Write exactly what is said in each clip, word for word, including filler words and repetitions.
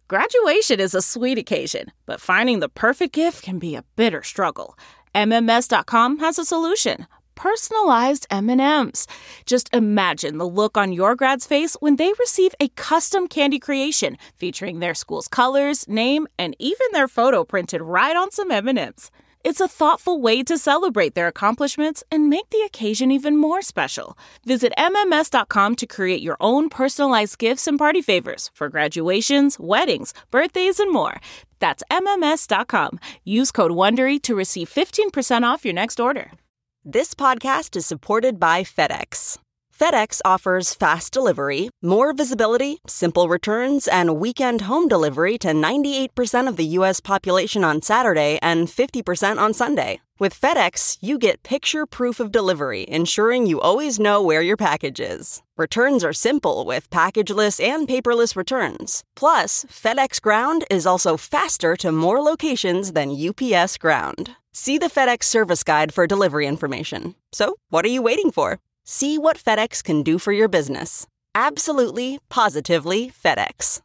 Graduation is a sweet occasion, but finding the perfect gift can be a bitter struggle. M M S dot com has a solution. Personalized M and M's. Just imagine the look on your grad's face when they receive a custom candy creation featuring their school's colors, name, and even their photo printed right on some M and M's. It's a thoughtful way to celebrate their accomplishments and make the occasion even more special. Visit M M S dot com to create your own personalized gifts and party favors for graduations, weddings, birthdays, and more. That's M M S dot com. Use code WONDERY to receive fifteen percent off your next order. This podcast is supported by FedEx. FedEx offers fast delivery, more visibility, simple returns, and weekend home delivery to ninety-eight percent of the U S population on Saturday and fifty percent on Sunday. With FedEx, you get picture proof of delivery, ensuring you always know where your package is. Returns are simple with packageless and paperless returns. Plus, FedEx Ground is also faster to more locations than U P S Ground. See the FedEx service guide for delivery information. So, what are you waiting for? See what FedEx can do for your business. Absolutely, positively FedEx.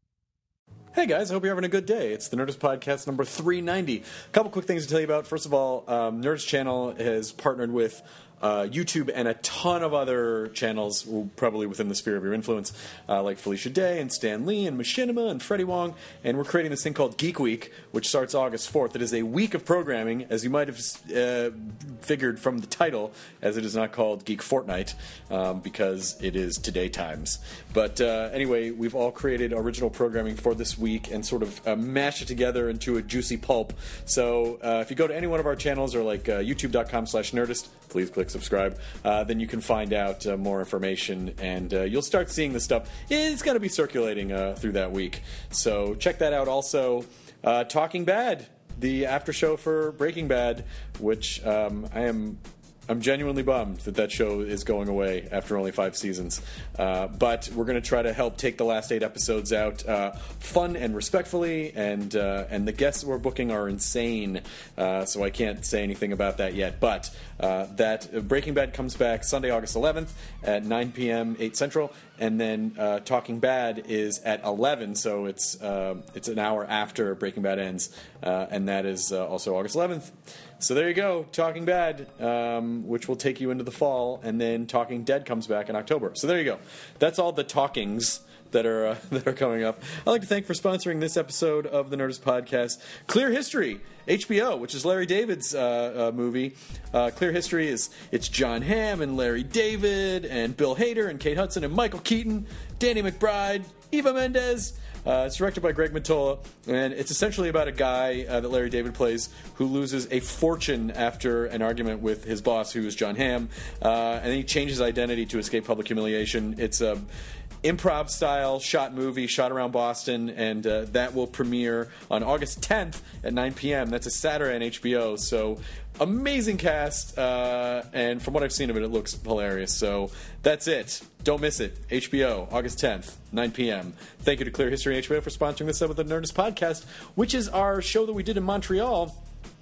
Hey guys, I hope you're having a good day. It's the Nerdist Podcast number three ninety. A couple quick things to tell you about. First of all, um, Nerdist Channel has partnered with uh, YouTube and a ton of other channels, probably within the sphere of your influence, uh, like Felicia Day and Stan Lee and Machinima and Freddie Wong. And we're creating this thing called Geek Week, which starts August fourth. It is a week of programming, as you might have uh, figured from the title, as it is not called Geek Fortnite, um, because it is Today Times. But uh, anyway, we've all created original programming for this week and sort of uh, mashed it together into a juicy pulp. So uh, if you go to any one of our channels or like uh, youtube.com slash Nerdist, please click subscribe, uh, then you can find out uh, more information, and uh, you'll start seeing the stuff. It's going to be circulating uh, through that week. So check that out. Also, uh, Talking Bad, the after show for Breaking Bad, which um, I am... I'm genuinely bummed that that show is going away after only five seasons. Uh, but we're going to try to help take the last eight episodes out uh, fun and respectfully, and uh, and the guests we're booking are insane, uh, so I can't say anything about that yet. But uh, that uh, Breaking Bad comes back Sunday, August eleventh at nine p.m., eight Central, and then uh, Talking Bad is at eleven, so it's, uh, it's an hour after Breaking Bad ends, uh, and that is uh, also August eleventh. So there you go, Talking Bad, um, which will take you into the fall, and then Talking Dead comes back in October. So there you go. That's all the talkings that are uh, that are coming up. I'd like to thank for sponsoring this episode of the Nerdist Podcast, Clear History, H B O, which is Larry David's uh, uh, movie. Uh, Clear History is it's John Hamm and Larry David and Bill Hader and Kate Hudson and Michael Keaton, Danny McBride, Eva Mendes. Uh, it's directed by Greg Mottola, and it's essentially about a guy uh, that Larry David plays who loses a fortune after an argument with his boss, who is John Hamm, uh, and then he changes identity to escape public humiliation. It's a improv-style shot movie, shot around Boston, and uh, that will premiere on August tenth at nine p.m. That's a Saturday on H B O, so amazing cast, uh, and from what I've seen of it, it looks hilarious. So that's it. Don't miss it. H B O, August tenth, nine p.m. Thank you to Clear History and H B O for sponsoring this episode of the Nerdist Podcast, which is our show that we did in Montreal.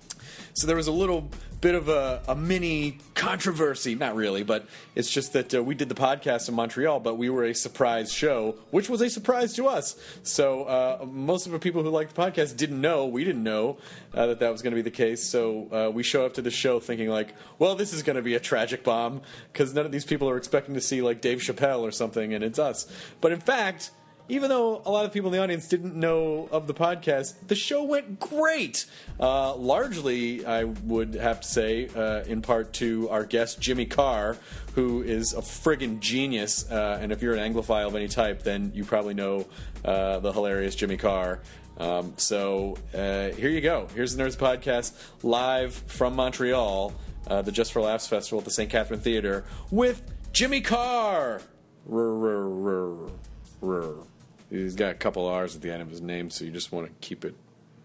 So there was a little bit of a, a mini controversy. Not really, but it's just that uh, we did the podcast in Montreal, but we were a surprise show, which was a surprise to us. So uh, most of the people who liked the podcast didn't know. We didn't know uh, that that was going to be the case. So uh, we show up to the show thinking like, well, this is going to be a tragic bomb, because none of these people are expecting to see like Dave Chappelle or something, and it's us. But in fact, even though a lot of people in the audience didn't know of the podcast, the show went great. Uh, largely, I would have to say, uh, in part to our guest, Jimmy Carr, who is a friggin' genius. Uh, and if you're an Anglophile of any type, then you probably know uh, the hilarious Jimmy Carr. Um, so uh, here you go. Here's the Nerds Podcast, live from Montreal, uh, the Just for Laughs Festival at the Saint Catherine Theater, with Jimmy Carr. Rrr, rrr, rrr. He's got a couple R's at the end of his name, so you just want to keep it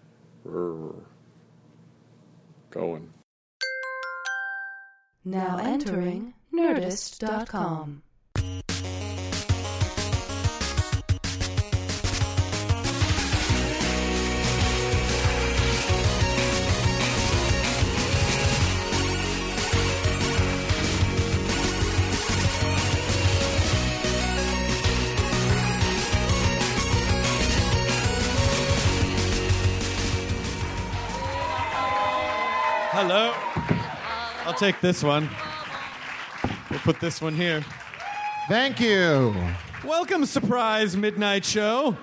rrr, going. Now entering Nerdist dot com. Hello. I'll take this one. We'll put this one here. Thank you. Welcome, surprise midnight show.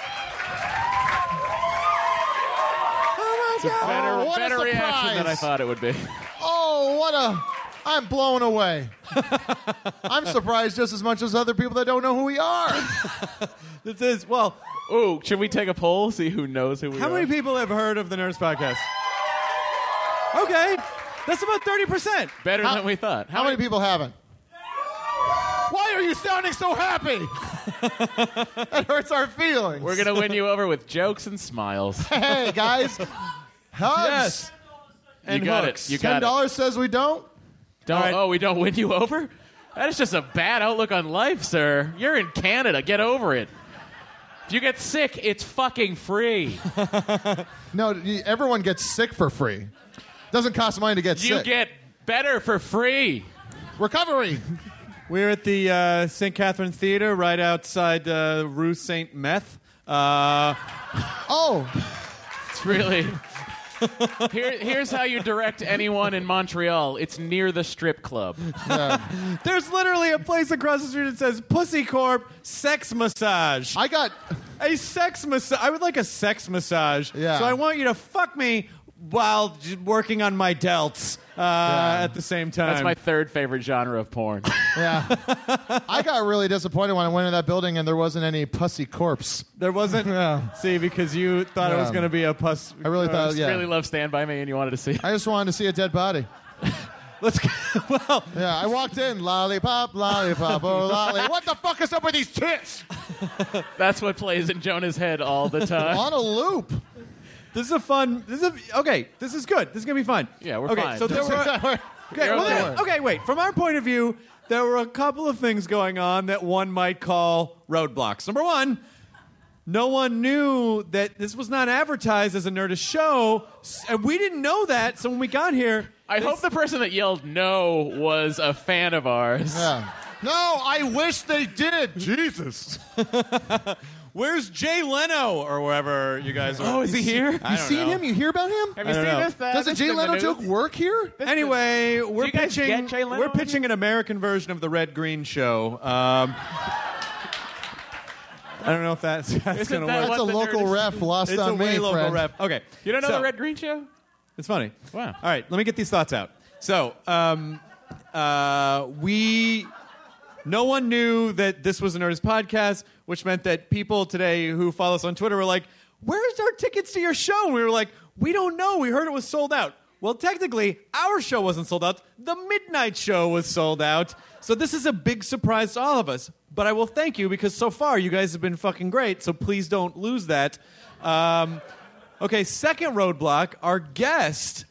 Oh my God! Better, Oh, what better a reaction than I surprise. thought it would be. Oh, what a! I'm blown away. I'm surprised just as much as other people that don't know who we are. This is, well, Ooh, should we take a poll, see who knows who we how are? many people have heard of the Nerds Podcast? Okay, that's about thirty percent. Better How- than we thought. How many people haven't? Why are you sounding so happy? That hurts our feelings. We're going to win you over with jokes and smiles. Hey guys, hugs. Yes. And you got hooks. it. You Ten got it. dollars says we don't. Don't, All right. Oh, we don't win you over? That is just a bad outlook on life, sir. You're in Canada. Get over it. If you get sick, it's fucking free. No, y- everyone gets sick for free. Doesn't cost money to get You sick. get better for free. Recovery. We're at the uh, Saint Catherine Theater right outside uh, Rue Saint Meth. Uh, Oh, It's really... Here, here's how you direct anyone in Montreal. It's near the strip club. there's literally a place across the street that says Pussy Corp Sex Massage. I got. A sex massage. I would like a sex massage. Yeah. So I want you to fuck me while j- working on my delts uh, at the same time. That's my third favorite genre of porn. Yeah. I got really disappointed when I went in that building and there wasn't any pussy corpse. There wasn't. Yeah. See, because you thought it was Yeah. going to be a puss. I really thought, uh, yeah. Really love Stand By Me, and you wanted to see. I just wanted to see a dead body. Let's go. Well, Yeah, I walked in, lollipop, lollipop, oh lolly. What the fuck is up with these tits? That's what plays in Jonah's head all the time. On a loop. this is a fun. This is a, okay. This is good. This is going to be fun. Yeah, we're okay, fine. So there were. Okay, You're well, okay. there- okay, wait. From our point of view, there were a couple of things going on that one might call roadblocks. Number one, no one knew that this was not advertised as a Nerdist show, s- and we didn't know that. So when we got here, I hope the person that yelled no was a fan of ours. Yeah. No, I wish they did. Jesus. where's Jay Leno or wherever you guys are? Oh, is he here? I You don't seen know. him? You hear about him? Have you I don't seen know. this? Uh, Does the this Jay is in the Leno news? joke work here? Anyway, we're you guys pitching. get Jay Leno we're on pitching an American version of the Red Green Show. Um, I don't know if that's, that's Isn't going to that work. That's a what the local Nerdist- ref lost It's on a way me, local friend. rep. Okay, You don't know so, the Red Green Show? It's funny. Wow. All right, let me get these thoughts out. So, um, uh, we. No one knew that this was a Nerdist podcast, which meant that people today who follow us on Twitter were like, "Where's our tickets to your show?" And we were like, "We don't know. We heard it was sold out." Well, technically, our show wasn't sold out. The midnight show was sold out. So this is a big surprise to all of us. But I will thank you because so far you guys have been fucking great. So please don't lose that. Um, okay, second roadblock. Our guest.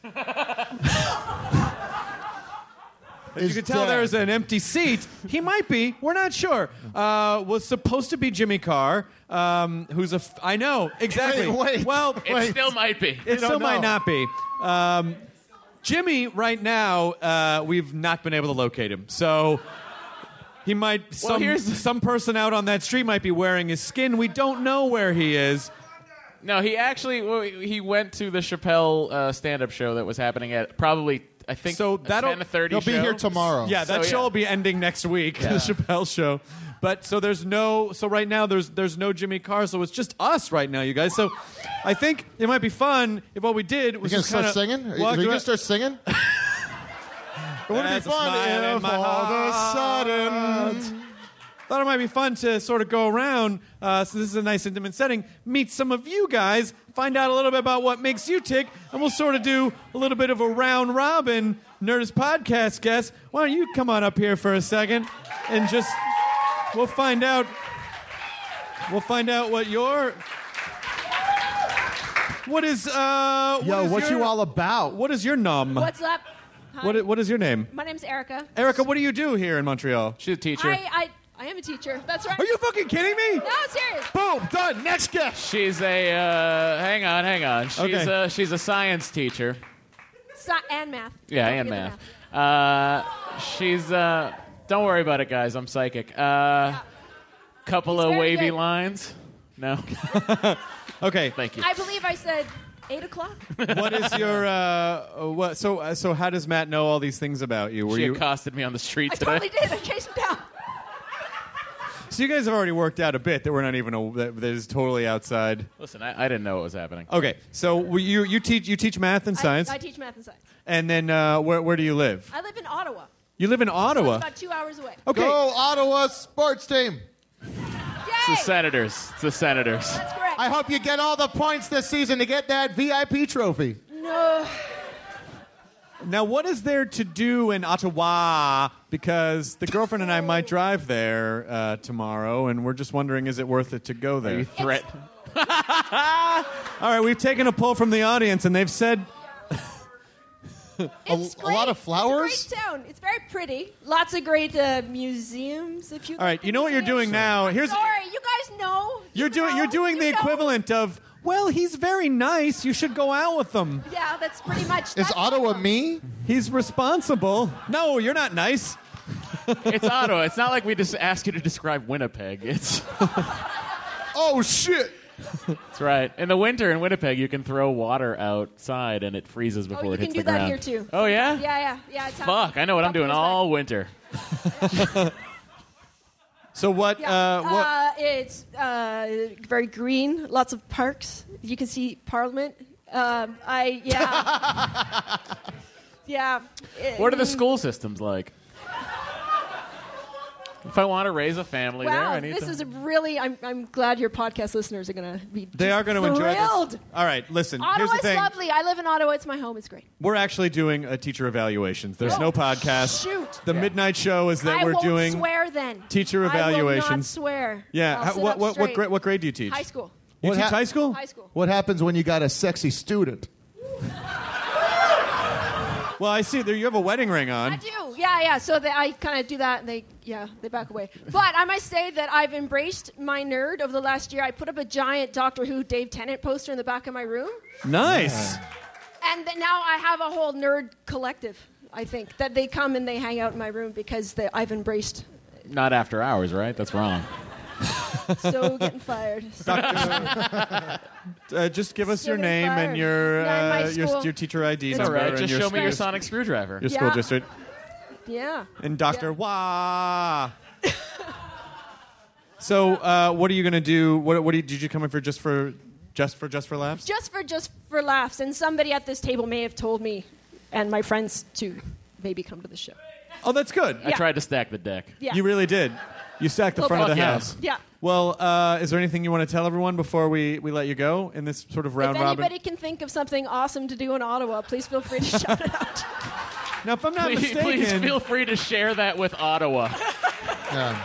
As you Is can tell, dead. there's an empty seat. He might be. We're not sure. Uh, was supposed to be Jimmy Carr, um, who's a. F- I know exactly. Wait, wait. Well, It Wait. still might be. it still don't might know. not be. Um, Jimmy, right now, uh, we've not been able to locate him. So he might. Some, here's- some person out on that street might be wearing his skin. We don't know where he is. No, he actually well, he went to the Chappelle uh, stand-up show that was happening at probably I think So a that'll- ten to thirty. He'll be show. here tomorrow. Yeah, that So, show yeah. will be ending next week, Yeah. the Chappelle show. But so there's no, so right now there's there's no Jimmy Carr, so it's just us right now, you guys. So I think it might be fun if what we did was You gonna just start kinda singing? Are you, walk are you gonna around- start singing? It would be There's a fun smile in if my all of a heart. sudden. Thought it might be fun to sort of go around, uh, so this is a nice intimate setting, meet some of you guys, find out a little bit about what makes you tick, and we'll sort of do a little bit of a round robin Nerdist podcast guest. Why don't you come on up here for a second and just, we'll find out, we'll find out what your, what is, uh, what Yo, is what your- you all about? What is your num? What's up? Hi. What, i- what is your name? My name's Erica. Erica, what do you do here in Montreal? She's a teacher. I, I I am a teacher. That's right. Are you fucking kidding me? No, serious. Boom, done. Next guest. She's a uh, hang on, hang on. She's Okay. a she's a science teacher. Si- and math. Yeah, Don't and forget the math. Uh, she's uh, don't worry about it, guys. I'm psychic. Uh, couple He's of very wavy good. lines. No, Okay. thank you. I believe I said Eight o'clock. What is your uh, what? So uh, so how does Matt know all these things about you? Were She you? accosted me on the street I today. totally did. I chased him down. So you guys have already worked out a bit that we're not even a, that, that is totally outside. Listen, I, I didn't know what was happening. Okay, so we- you you teach you teach math and science, I, I teach math and science. and then uh, where where do you live? I live in Ottawa. You live in So Ottawa. it's about two hours away. Okay. Go Ottawa sports team. Yay! It's the Senators. It's the Senators. That's correct. I hope you get all the points this season to get that V I P trophy. No. Now, what is there to do in Ottawa? Because the girlfriend and I might drive there uh, tomorrow, and we're just wondering, is it worth it to go Are there? you threat? All right, we've taken a poll from the audience, and they've said It's a great. lot of flowers? It's a great town. It's very pretty. Lots of great uh, museums. If you. All right, you know what you're doing now. Here's Sorry, you guys know. you're You doing know, you're doing you the know. equivalent of, well, he's very nice. You should go out with him. Yeah, that's pretty much. Is that's Ottawa awesome. me? He's responsible. No, you're not nice. It's Ottawa. It's not like we just ask you to describe Winnipeg. It's Oh, shit. That's right. In the winter in Winnipeg, you can throw water outside and it freezes before Oh, you it can hits do the that ground. here too. Oh yeah? Yeah, yeah, yeah. It's Fuck! I know what I'm doing all winter. So what? Yeah. Uh, what? Uh, it's uh, very green. Lots of parks. You can see Parliament. Um, I yeah. yeah. What are the Mm, school systems like? If I want to raise a family there, Wow, I need this to. is a really. I'm I'm glad your podcast listeners are going to be. They are going to enjoy thrilled. this. All right, listen. here's Ottawa's the thing. lovely. I live in Ottawa. It's my home. It's great. We're actually doing a teacher evaluations. There's Oh, no podcast. shoot. The midnight show is that I we're won't doing swear then. teacher I will not evaluations. swear. Yeah. I'll How- sit what up what what straight. grade what grade do you teach? High school. You What teach hap- high school? High school. What happens when you got a sexy student? Well, I see there you have a wedding ring on. I do. Yeah, yeah. So they, I kind of do that, and they, yeah, they back away. But I must say that I've embraced my nerd over the last year. I put up a giant Doctor Who Dave Tennant poster in the back of my room, Nice. and th- now I have a whole nerd collective. I think that they come and they hang out in my room because they, I've embraced. Not after hours, right? That's wrong. So getting fired. Uh, just give us So your getting name and fired. your Yeah, in my uh, your, school. your teacher I D It's number All right, and just your, show me your your, sonic screwdriver. your school Yeah. district Yeah. and Doctor Yeah. Wah. So, uh, what are you gonna do? What, what do you, did you come in for? Just for just for just for laughs? Just for just for laughs, and somebody at this table may have told me, and my friends to maybe come to the show. Oh, that's good. I Yeah. tried to stack the deck. Yeah. You really did. You stacked the Oh, front of the fuck yeah. house. Yeah. Well, uh, is there anything you want to tell everyone before we, we let you go in this sort of round If robin? anybody can think of something awesome to do in Ottawa, please feel free to shout it out. Now, if I'm not Please, mistaken, please feel free to share that with Ottawa. Yeah.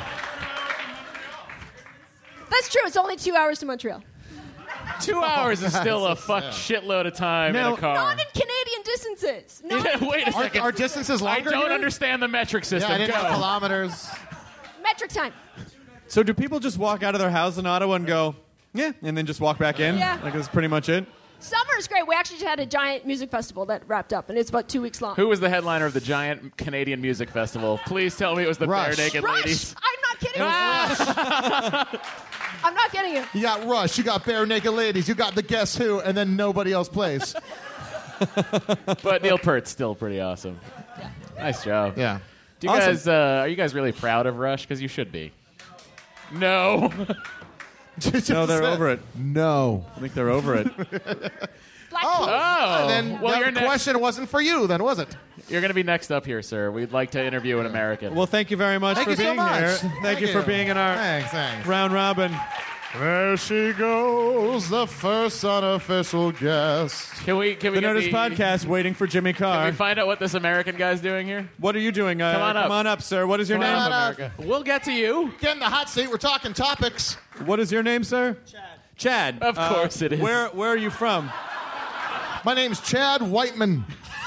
That's true. It's only two hours to Montreal. Two hours is still a fuck shitload of time Now- in a car. Not in Canadian distances. Not Yeah, wait a Our, second. our distances I longer don't here? understand the metric Yeah, system. I didn't know Go. kilometers. metric time. so do people just walk out of their house in Ottawa and go, yeah, and then just walk back in? Yeah. Like that's pretty much it? Summer is great. We actually just had a giant music festival that wrapped up, and it's about two weeks long. Who was the headliner of the giant Canadian music festival? Please tell me it was the Rush. Bare Naked Rush! Ladies. I'm not kidding you. I'm not kidding you. You got Rush, you got Bare Naked Ladies, you got the Guess Who, and then nobody else plays. But Neil Peart's still pretty awesome. Nice job. Yeah. Do you Awesome. guys, uh, are you guys really proud of Rush? Because you should be. No. No, they're over it. No. I think they're over it. Black Oh, Keys. Oh. then well, that you're next. question wasn't for you, then, was it? You're going to be next up here, sir. We'd like to interview an American. Well, thank you very much Thank for you so being much. here. Thank, Thank you, for you. being in our Thanks, thanks. round robin. There she goes, the first unofficial guest. can we? Can we The get Nerdist the, Podcast, waiting for Jimmy Can Carr. we find out what this American guy's doing here? What are you doing? Uh, Come on up. Come on up, sir. What is your Come name? on up. America. We'll get to you. Get in the hot seat, we're talking topics. What is your name, sir? Chad. Chad. Of uh, course it is. Where Where are you from? My name's Chad Whiteman.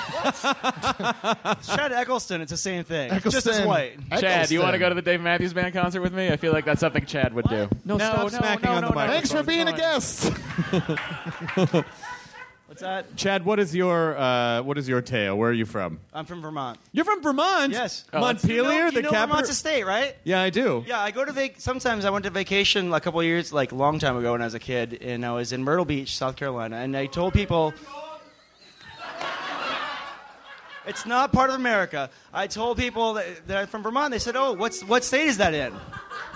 Chad Eccleston, it's the same thing. Just as Eccleston. white. Chad, do you want to Eccleston. go to the Dave Matthews Band concert with me? I feel like that's something Chad would do. No, stop smacking on the mic. Thanks for being a guest. What's that? Chad, what is your uh, what is your tale? Where are you from? I'm from Vermont. You're from Vermont? Yes. Oh, that's- Montpelier, You know, the you know capital. Vermont's a state, right? Yeah, I do. Yeah, I go to vac. Sometimes I went to vacation a couple of years, like a long time ago when I was a kid, and I was in Myrtle Beach, South Carolina, and I told people. It's not part of America. I told people that, that I'm from Vermont. They said, "Oh, what's what state is that in?"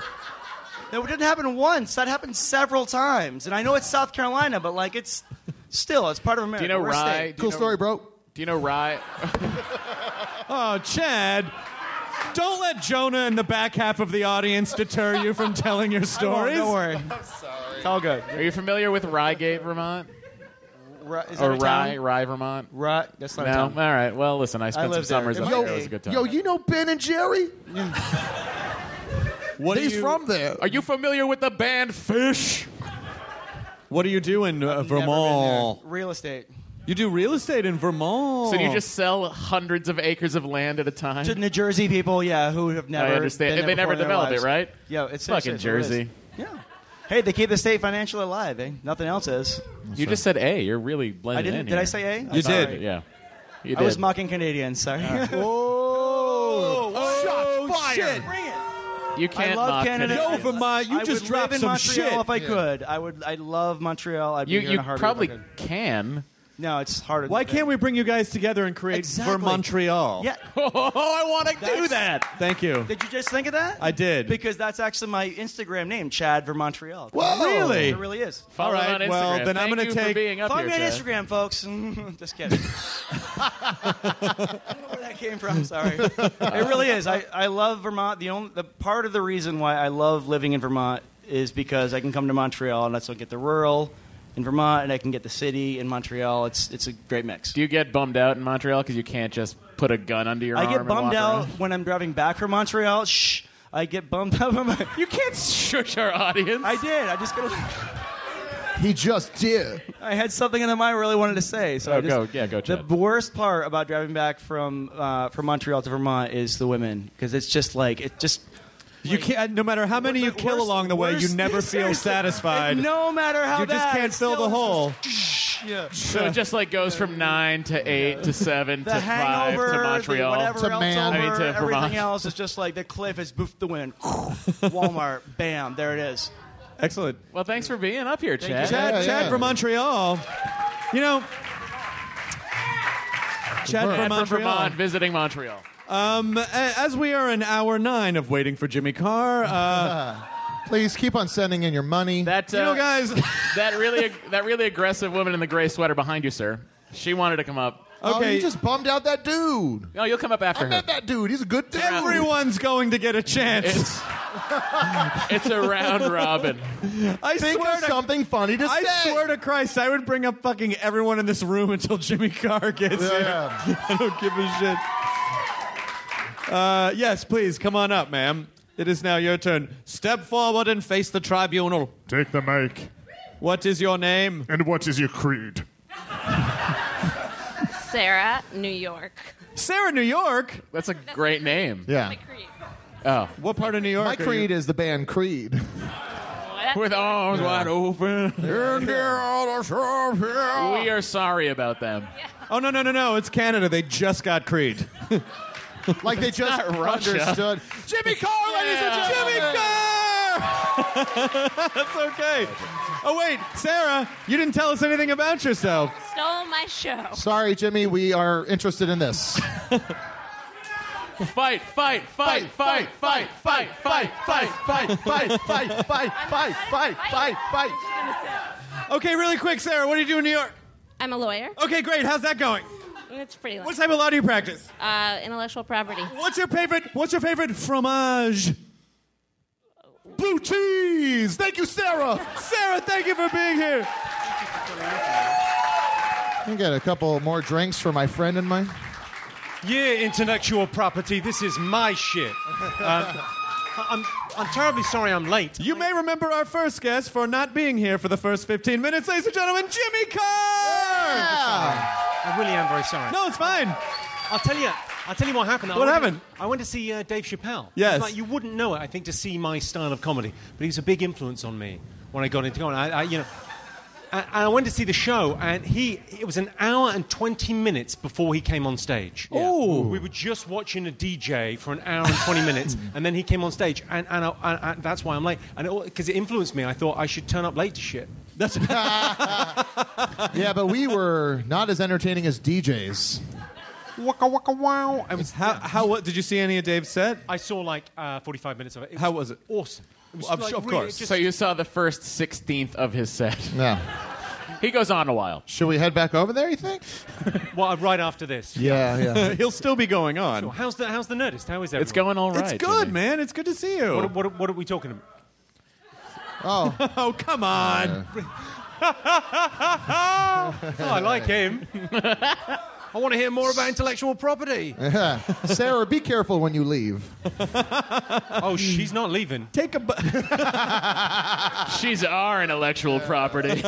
It didn't happen once. That happened several times. And I know it's South Carolina, but like it's still it's part of America. Do you know We're a Rye? state. Do you Cool know- story, bro. Do you know Rye? Oh, Chad, don't let Jonah and the back half of the audience deter you from telling your I won't, stories. don't worry. I'm sorry. It's all good. Are you familiar with Ryegate, Vermont? Rye, is that Or a Rye, town? Rye, Vermont? Rye. That's not No? a All town. right. Well, listen, I spent some lived there. summers up Yo, there. It was a good time. Yo, you know Ben and Jerry? What do He's you, from there. Are you familiar with the band Fish? What do you do in uh, Never been Vermont? there. Real estate. You do real estate in Vermont. So do you just sell hundreds of acres of land at a time? To New Jersey people, yeah, who have never. I understand. been And they there never before in their developed it, lives. right? Yeah, it's Fucking it's- it is. Jersey. Yeah. Hey, they keep the state financially alive, eh? Nothing else is. You just said A. You're really blending I didn't. in Did here. I say A? I'm You sorry. did. Yeah. You did. I was mocking Canadians. Sorry. Oh, Oh, shots fired. shit. You can't I love mock Canada. Canadians. Yo, Vermont, you I just would dropped live in some Montreal shit. if I could. I would. I love Montreal. I'd be You, here in you a heartbeat probably if I could. can. No, it's harder. Why than can't we bring you guys together and create Exactly. Vermontreal? Yeah. Oh, I want to do That's- that. Thank you. Did you just think of that? I did. Because that's actually my Instagram name, Chad Vermontreal. Whoa. Really? It really is. Follow All right, on Instagram. well, then I'm Thank gonna you for take- being up Follow here, me on Chad. Instagram, folks. Just kidding. I don't know where that came from. Sorry. It really is. I, I love Vermont. The only the part of the reason why I love living in Vermont is because I can come to Montreal and I still get the rural in Vermont and I can get the city in Montreal. It's it's a great mix. Do you get bummed out in Montreal because you can't just put a gun under your I arm get and bummed walk out around? when I'm driving back from Montreal. Shh. I get bummed out. When my, You can't shush our audience. I did. I just got. He just did. I had something in the mind I really wanted to say. So Oh, I just, go. Yeah, go, Chad. The worst part about driving back from uh, from Montreal to Vermont is the women because it's just like it just. You can't. No matter how many you Worst- kill along the way, you worst- never feel seriously, satisfied. No matter how You just bad, can't it's fill still- the hole. Yeah. So it just like goes from nine to eight to seven The to hangover, five to Montreal. the whatever To else man. over, I mean, to everything Vermont. else is just like the cliff is boof the wind. Walmart, bam, there it is. Excellent. Well, thanks for being up here, Chad. Chad, Yeah, Chad yeah. from Montreal. You know, Chad Chad from from Montreal. Vermont, visiting Montreal. Um, a- as we are in hour nine of waiting for Jimmy Carr, uh, Please keep on sending in your money. That uh, you know, guys. that really that really aggressive woman in the gray sweater behind you, sir. She wanted to come up. Oh, Okay. you just bummed out that dude. Oh, you'll come up after I her. met that dude. He's a good dude. Everyone's going to get a chance. It's it's a round robin. I Think swear of to something funny to I say. swear to Christ, I would bring up fucking everyone in this room until Jimmy Carr gets Yeah. here. I don't give a shit. Uh, yes, please, come on up, ma'am. It is now your turn. Step forward and face the tribunal. Take the mic. What is your name? And what is your creed? Sarah, New York. Sarah, New York. That's a great name. Yeah. My creed. Oh, What part of New York? My are creed you? is the band Creed. What? with arms wide open. We are sorry about them. Oh no no no no! It's Canada. They just got Creed. Like they just not Russia. understood. Jimmy Carr, ladies and gentlemen. Jimmy Carr. That's okay. Oh wait, Sarah, you didn't tell us anything about yourself. Stole my show. Sorry, Jimmy. We are interested in this. Fight, fight, fight, fight, fight, fight, fight, fight, fight. Fight, fight, fight, fight, fight, fight, fight. Okay, really quick, Sarah, what do you do in New York? I'm a lawyer. Okay, great. How's that going? It's pretty What long. type of law do you practice? Uh, intellectual property. What's your favorite? What's your favorite fromage? Blue cheese. Thank you, Sarah. Sarah, thank you for being here. Can I get a couple more drinks for my friend and mine? Yeah, intellectual property. This is my shit. Um, I'm, I'm terribly sorry I'm late. You may remember our first guest for not being here for the first fifteen minutes, ladies and gentlemen, Jimmy Carr. Yeah. I really am very sorry. No, it's fine. I'll tell you. I'll tell you what happened. I What went happened? To, I went to see uh, Dave Chappelle. Yes. It's like, you wouldn't know it, I think, to see my style of comedy, but he's a big influence on me when I got into comedy. I, I, you know, and I went to see the show, and he it was an hour and twenty minutes before he came on stage. Oh. We were just watching a D J for an hour and twenty minutes, and then he came on stage, and, and, I, and, and that's why I'm late. And because it, it influenced me, I thought I should turn up late to shit. That's Yeah, but we were not as entertaining as D Js. Waka waka wow. I was, how, how what, did you see any of Dave's set? I saw like uh, forty-five minutes of it. It was How was it? Awesome. It was Well, of- like of really- course. it just- So you saw the first sixteenth of his set. Yeah. He goes on a while. Should we head back over there, you think? well, right after this. Yeah, yeah. He'll still be going on. Sure. How's the How's the Nerdist? How is everyone? It's going all right. It's good, Jimmy. man. It's good to see you. What, what, what are we talking about? Oh. Oh, come on. Oh, I like him. I want to hear more about intellectual property. Sarah, be careful when you leave. Oh, she's not leaving. Take a. Bu- She's our intellectual property.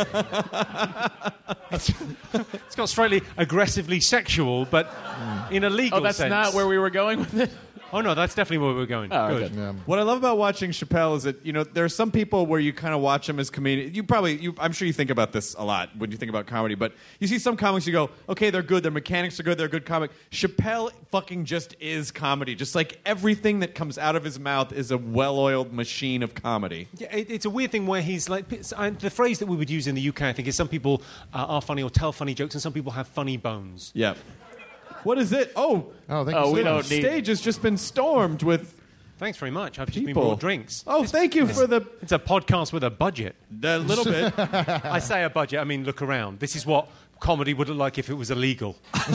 It's got slightly aggressively sexual, but in a legal Oh, that's sense. not where we were going with it? Oh, no, that's definitely where we're going. Oh, Good. good. Yeah. What I love about watching Chappelle is that, you know, there are some people where you kind of watch them as comedians. You probably, you, I'm sure you think about this a lot when you think about comedy, but you see some comics, you go, okay, they're good, their mechanics are good, they're a good comic. Chappelle fucking just is comedy. Just like everything that comes out of his mouth is a well-oiled machine of comedy. Yeah, it, it's a weird thing where he's like... uh, The phrase that we would use in the U K, I think, is some people uh, are funny or tell funny jokes, and some people have funny bones. Yeah. What is it? Oh, Oh, thank Oh, you we so don't much. need- stage has just been stormed with Thanks very much. I've just been people. brought drinks. Oh, thank you for the It's a podcast with a budget. a little bit. I say a budget, I mean look around. This is what comedy would look like if it was illegal.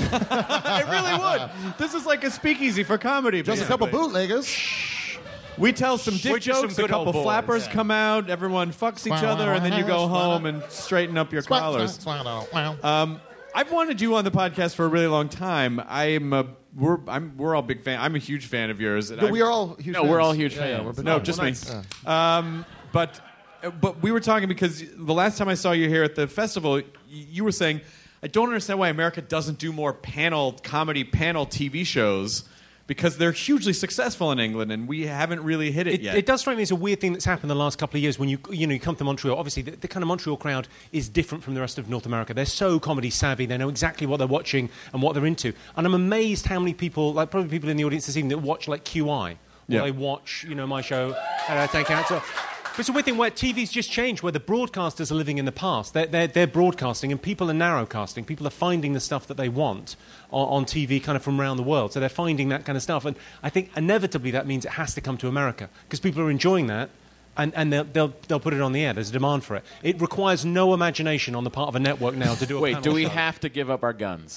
It really would. This is like a speakeasy for comedy. Just a couple basically. bootleggers. We tell some dick We're just jokes, some a good old couple boys. flappers Yeah. come out, everyone fucks each other, and then you go home and straighten up your collars. Um, I've wanted you on the podcast for a really long time. I'm a, we're I'm we're all big fan. I'm a huge fan of yours. and No, I've- we are all huge No, fans. we're all huge Yeah, yeah, fans. we're big No, fans. just Well, me. nice. Um, but but we were talking because the last time I saw you here at the festival, y- you were saying, I don't understand why America doesn't do more panel comedy panel T V shows because they're hugely successful in England and we haven't really hit it, It, yet. it does strike me as a weird thing that's happened the last couple of years when you you know you come to Montreal. Obviously, the, the kind of Montreal crowd is different from the rest of North America. They're so comedy savvy. They know exactly what they're watching and what they're into. And I'm amazed how many people, like probably people in the audience this evening, that watch like Q I. Or Yeah. they watch, you know, my show, Hello, Thank You. So, but it's a weird thing where T V's just changed, where the broadcasters are living in the past. They're, they're, they're broadcasting, and people are narrowcasting. People are finding the stuff that they want on, on T V kind of from around the world. So they're finding that kind of stuff. And I think inevitably that means it has to come to America, because people are enjoying that, and, and they'll, they'll, they'll put it on the air. There's a demand for it. It requires no imagination on the part of a network now to do a Wait, panel do we show. have to give up our guns?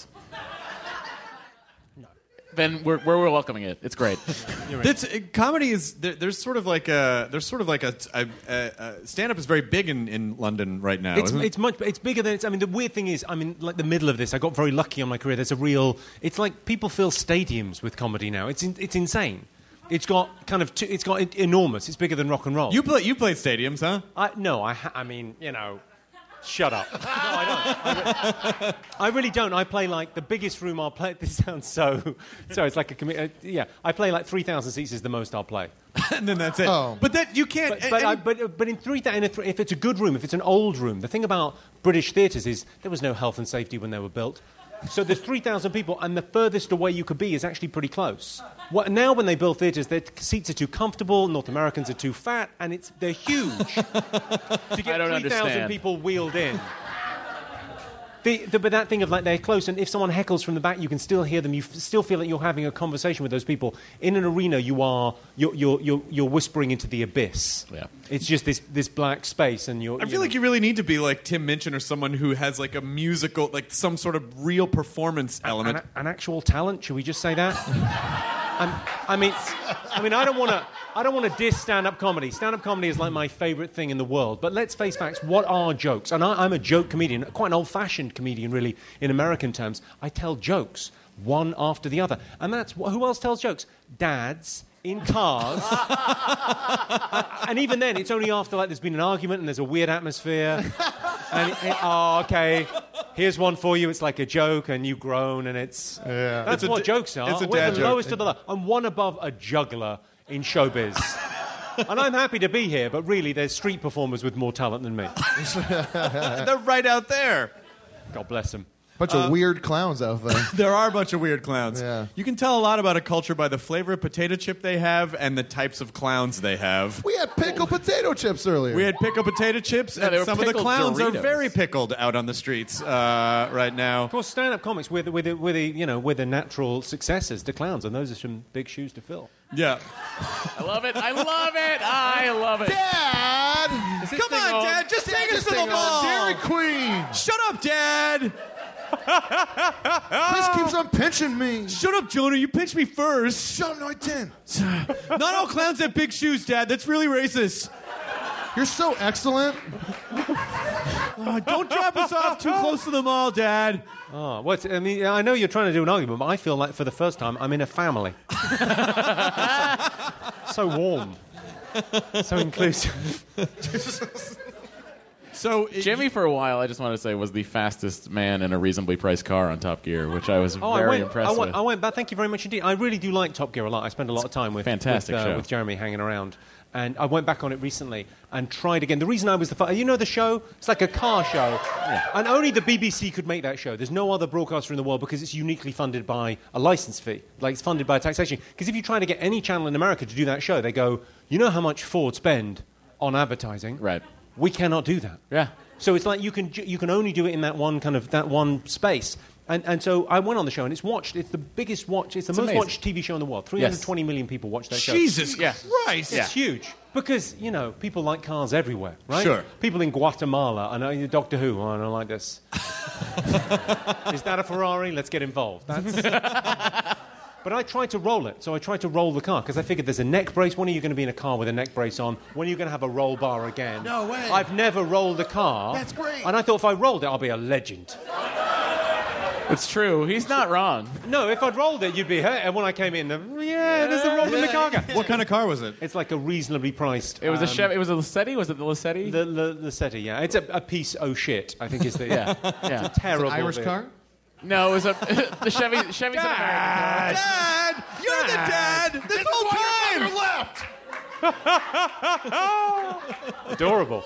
Then we're, we're welcoming it. It's great. That's, uh, comedy is there, there's sort of like a there's sort of like a, a, a, a stand up is very big in, in London right now. It's, isn't it? it's much. It's bigger than it's. I mean, the weird thing is, I'm in like the middle of this. I got very lucky on my career. There's a real. It's like people fill stadiums with comedy now. It's in, it's insane. It's got kind of. Two, it's got enormous. It's bigger than rock and roll. You play you played stadiums, huh? I, no, I. Ha- I mean, you know. Shut up. No, I don't. I, re- I really don't. I play like the biggest room I'll play. This sounds so. So it's like a commi- uh, yeah. I play like three thousand seats is the most I'll play. And then that's it. Oh. But that you can't. But, but, any- I, but, but in three thousand, if it's a good room, if it's an old room, the thing about British theatres is there was no health and safety when they were built. So there's three thousand people, and the furthest away you could be is actually pretty close. What, now when they build theatres, their seats are too comfortable, North Americans are too fat, and it's they're huge. To get I don't three thousand understand. people wheeled in. The, the, but that thing of like they're close, and if someone heckles from the back, you can still hear them. You f- still feel like you're having a conversation with those people. In an arena, you are you're you're you're, you're whispering into the abyss. Yeah. It's just this this black space, and you're. I feel like you really need to be like Tim Minchin or someone who has like a musical, like some sort of real performance element. an, an actual talent. Should we just say that? I'm, I mean, I mean, I don't want to. I don't want to diss stand-up comedy. Stand-up comedy is like my favourite thing in the world. But let's face facts. What are jokes? And I, I'm a joke comedian, quite an old-fashioned comedian, really, in American terms. I tell jokes one after the other, and that's who else tells jokes? Dads in cars, and even then, it's only after like there's been an argument and there's a weird atmosphere. And it, it- oh, okay. Here's one for you. It's like a joke, and you groan, and it's Yeah. that's It's a what d- jokes are. it's a We're dad the joke. lowest of the low. I'm one above a juggler in showbiz. and I'm happy to be here, but really, there's street performers with more talent than me. They're right out there. God bless them. Bunch of weird clowns out there. There are a bunch of weird clowns. Yeah. You can tell a lot about a culture by the flavor of potato chip they have and the types of clowns they have. We had pickled potato chips earlier. We had pickled potato chips, Yeah, they were and some of the pickled clowns are Doritos. very pickled out on the streets uh, right now. Of course, stand-up comics, we're the, we're the, we're the, you know, we're the natural successors to clowns, and those are some big shoes to fill. Yeah. I love it. I love it. I love it. Dad! Is this Come thing on, Dad, just take us to the mall. Dairy Queen! Shut up, Dad. Chris keeps on pinching me. Shut up, Jonah. You pinched me first. Shut up, no, I didn't. Not all clowns have big shoes, Dad. That's really racist. You're so excellent. Uh, don't drop us off too close to the mall, Dad. Oh, what's, I mean, I know you're trying to do an argument, but I feel like for the first time I'm in a family. So warm. So inclusive. So it, Jimmy, for a while, I just want to say, was the fastest man in a reasonably priced car on Top Gear, which I was Oh, very I went, impressed I went, with. I went back. Thank you very much indeed. I really do like Top Gear a lot. I spend a lot of time with Fantastic with, uh, show. with Jeremy hanging around, and I went back on it recently and tried again. The reason I was the fu- you know the show, it's like a car show, and only the B B C could make that show. There's no other broadcaster in the world because it's uniquely funded by a license fee, like it's funded by taxation. Because if you try to get any channel in America to do that show, they go, you know how much Ford spend on advertising? Right. We cannot do that. Yeah. So it's like you can ju- you can only do it in that one kind of that one space. And and so I went on the show and it's watched. It's the biggest watch. It's the It's most amazing. watched T V show in the world. three hundred twenty million people watch that show. Jesus Yeah. Christ. It's huge because you know people like cars everywhere, right? Sure. People in Guatemala. I know Doctor Who. Oh, I don't like this. Is that a Ferrari? Let's get involved. That's. But I tried to roll it, so I tried to roll the car because I figured there's a neck brace. When are you going to be in a car with a neck brace on? When are you going to have a roll bar again? No way. I've never rolled a car. That's great. And I thought if I rolled it, I'll be a legend. It's true. He's not wrong. No, if I'd rolled it, you'd be hurt. And when I came in, the, yeah, there's a roll in the car. What kind of car was it? It's like a reasonably priced. It was a um, Chevy. It was a Lissetti. Was it the Lissetti? The, the, the Settee, yeah. It's a, a piece oh shit, I think is the. yeah. Yeah. Terrible. Irish bit. car? No, it was a the Chevy. Chevy's an American car. Dad! You're the dad this whole time! Adorable.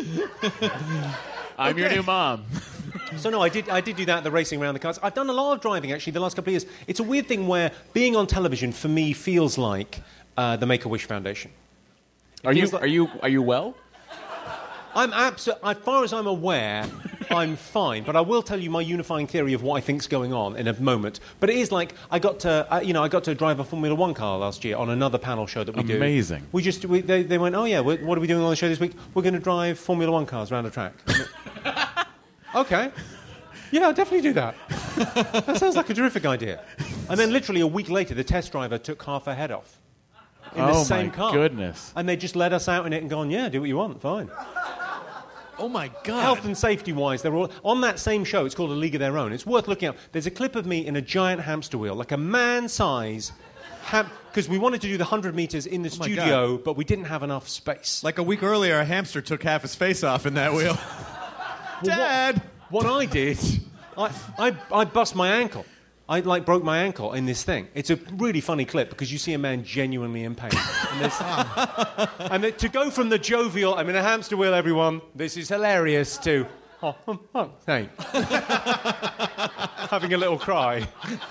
I'm your new mom. So no, I did. I did do that. The racing around the cars. I've done a lot of driving actually the last couple of years. It's a weird thing where being on television for me feels like uh, the Make-A-Wish Foundation. It Are you feels like- are you are you well? I'm absolutely. As far as I'm aware, I'm fine. But I will tell you my unifying theory of what I think's going on in a moment. But it is like I got to, uh, you know, I got to drive a Formula One car last year on another panel show that we do. Amazing. We just we, they, they went, oh yeah, we what are we doing on the show this week? We're going to drive Formula One cars around a track. Okay. Yeah, I'll definitely do that. That sounds like a terrific idea. And then literally a week later, the test driver took half her head off. In the Oh, same my car. goodness. And they just let us out in it and gone, yeah, do what you want, fine. Oh my God. Health and safety wise, they're all on that same show. It's called A League of Their Own. It's worth looking up. There's a clip of me in a giant hamster wheel, like a man-size because ham- we wanted to do the one hundred meters in the Oh my studio, but we didn't have enough space. Like a week earlier, a hamster took half his face off in that wheel. Dad! What, what I did, I, I, I bust my ankle. I like broke my ankle in this thing. It's a really funny clip because you see a man genuinely in pain. And, there's- and it- to go from the jovial, I'm in a hamster wheel, everyone, this is hilarious, to, oh, oh, oh thanks. Having a little cry.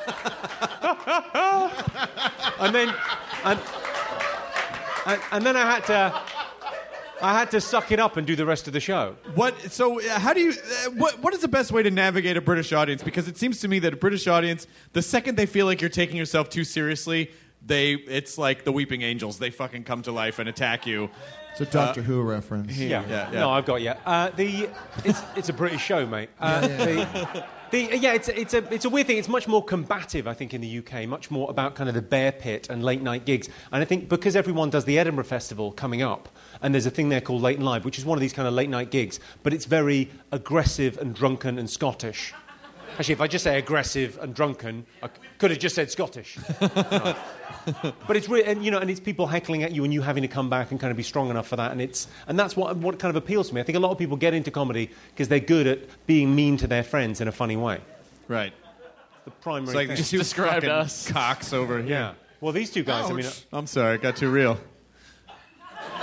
and then, and, and, and then I had to, I had to suck it up and do the rest of the show. What? So, uh, how do you? Uh, what? What is the best way to navigate a British audience? Because it seems to me that a British audience, the second they feel like you're taking yourself too seriously, they it's like the Weeping Angels. They fucking come to life and attack you. It's a Doctor uh, Who reference. Yeah. Yeah, yeah. No, I've got you. Uh, the it's it's a British show, mate. Uh, yeah, yeah. The, the, yeah, it's it's a it's a weird thing. It's much more combative, I think, in the U K. Much more about kind of the bear pit and late night gigs. And I think because everyone does the Edinburgh Festival coming up, and there's a thing there called Late and Live, which is one of these kind of late night gigs, but it's very aggressive and drunken and Scottish. Actually, if I just say aggressive and drunken, I could have just said Scottish. No. But it's really, and, you know, and it's people heckling at you and you having to come back and kind of be strong enough for that, and it's and that's what what kind of appeals to me. I think a lot of people get into comedy because they're good at being mean to their friends in a funny way. Right. It's the primary It's like thing. just you described fucking us. cocks over here. Yeah. Well, these two guys. I mean, I'm sorry, it got too real.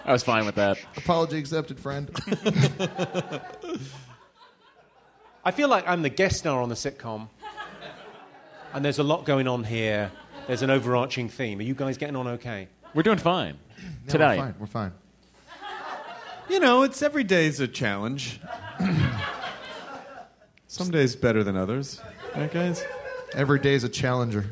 I was fine with that. Apology accepted, friend. I feel like I'm the guest star on the sitcom, and there's a lot going on here. There's an overarching theme. Are you guys getting on okay? We're doing fine. Yeah, Tonight. We're fine. We're fine. You know, it's every day's a challenge. Some days better than others. Right, guys? Every day's a challenger.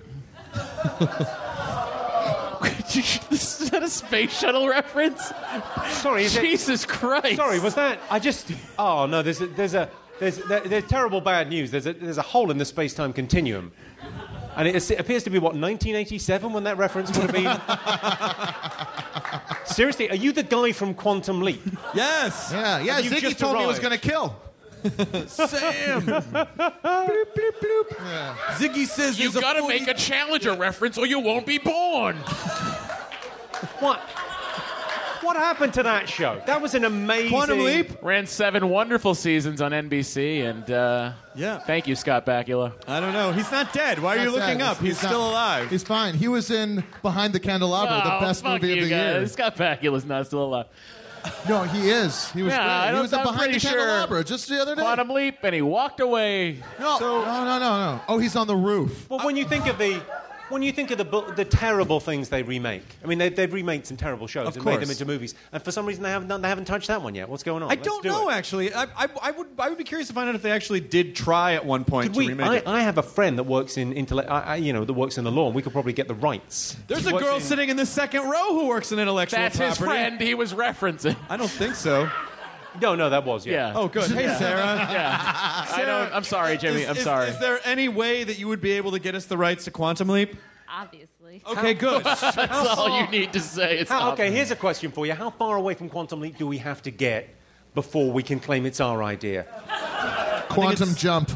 Is that a space shuttle reference? Sorry, is Jesus it, Christ. Sorry, was that? I just. Oh no, there's a, there's a there's there, there's terrible bad news. There's a there's a hole in the space-time continuum, and it, is, it appears to be what nineteen eighty-seven when that reference would have been. Seriously, are you the guy from Quantum Leap? Yes. Yeah, yeah. Have you Ziggy just told me he was arrived? going to kill. Sam. bloop, bloop, bloop. Yeah. Ziggy says You there's gotta a forty- make a Challenger reference or you won't be born. What? What happened to that show? That was an amazing. Quantum Leap? Ran seven wonderful seasons on N B C, and uh, Yeah. thank you, Scott Bakula. I don't know. He's not dead. Why are you Not looking dead. up? He's, not- still alive. He's fine. He was in Behind the Candelabra, Oh, the best fuck movie you of the guys. year. Scott Bakula's not still alive. No, he is. He was Yeah, I great. He don't- was in I'm Behind the pretty sure Candelabra just the other day. Quantum Leap, and he walked away. No, no, no, no, no. Oh, he's on the roof. Well, when you think of the, when you think of the bu- the terrible things they remake, I mean, they, they've remade some terrible shows Of and made them course. into movies, and for some reason they haven't done, they haven't touched that one yet. What's going on? I Let's don't do know, it. actually. I, I, I would I would be curious to find out if they actually did try at one point Could to we? remake I, it. I have a friend that works in intellect, I, I, you know, that works in the law, and we could probably get the rights. There's She a works girl in- sitting in the second row who works in intellectual That's property. his friend he was referencing. I don't think so. No, no, that was yeah. Yeah. Oh, good. Hey, Sarah. Yeah. I don't, I'm sorry, Jimmy. Is- I'm is- sorry. Is there any way that you would be able to get us the rights to Quantum Leap? Obviously. Okay, good. That's all you need to say. It's How, okay, obvious. here's a question for you: how far away from Quantum Leap do we have to get before we can claim it's our idea? Quantum jump.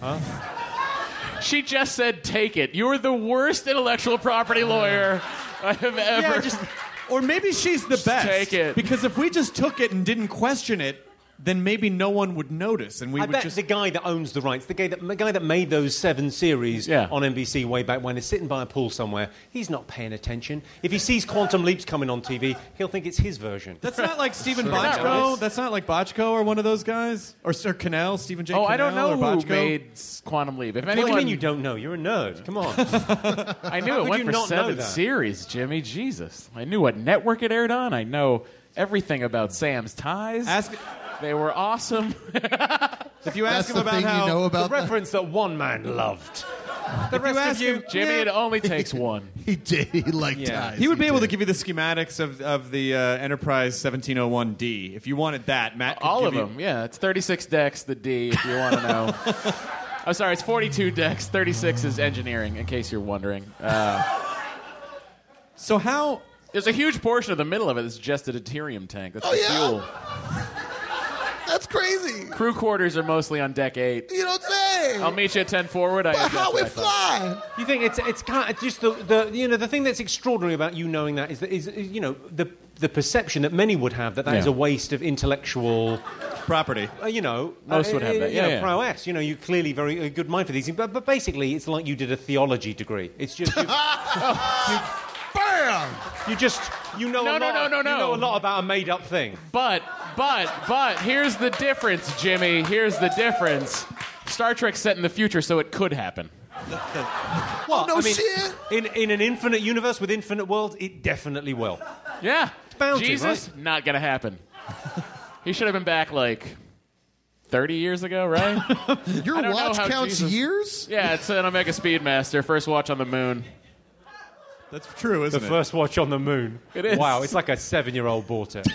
She just said, take it. You're the worst intellectual property lawyer I have ever... Yeah, just, or maybe she's the best. take it. Because if we just took it and didn't question it, then maybe no one would notice, and we I would bet just. the guy that owns the rights, the guy that, the guy that made those seven series Yeah. on N B C way back when, is sitting by a pool somewhere. He's not paying attention. If he sees Quantum Leaps coming on T V, he'll think it's his version. That's not like Stephen Sure. Not Bochco. right. That's not like Bochco or one of those guys, or Sir Cannell, Stephen J. Oh, I don't Cannell know or who Bochco. made Quantum Leap. If What do anyone, you mean you don't know? You're a nerd. Come on. I knew How it could went you for not know seven that? series, Jimmy. Jesus. I knew what network it aired on. I know everything about Sam's ties. Ask They were awesome. if you That's ask him the about thing how you know The about that? reference that one man loved. The If you rest ask of you, him- Jimmy, Yeah. it only takes one. He did. He liked Yeah. ties. he would be able to did. give you the schematics of of the uh, Enterprise seventeen oh one D if you wanted that. Matt, could All give of you- them. Yeah, it's thirty-six decks, the D, if you want to know. I'm sorry, it's forty-two decks. thirty-six is engineering, in case you're wondering. Uh, So how? there's a huge portion of the middle of it that's just a deuterium tank. That's Oh, the yeah? fuel. That's crazy. Crew quarters are mostly on deck eight. You don't say. I'll meet you at ten forward. I But adjust how we back up. fly? You think it's it's kind of just the, the you know the thing that's extraordinary about you knowing that is that is, is you know the the perception that many would have that that is Yeah. a waste of intellectual Property. uh, you know Most uh, would have that. you Yeah, know, yeah. prowess. You know, you're clearly very a good mind for these things, but, but basically it's like you did a theology degree. It's just you, Bam! you just you know No, a no, lot, no, no, you no. know a lot about a made up thing. But, but, but, here's the difference, Jimmy. Here's the difference. Star Trek's set in the future, so it could happen. Well, no I mean, shit. in in an infinite universe with infinite worlds, it definitely will. Yeah. bound to, Jesus, right? not gonna happen. He should have been back like thirty years ago, right? Your I don't know watch how counts Jesus- years? Yeah, it's an Omega Speedmaster. First watch on the moon. That's true, isn't The it? first watch on the moon. It is. Wow, it's like a seven-year-old bought it.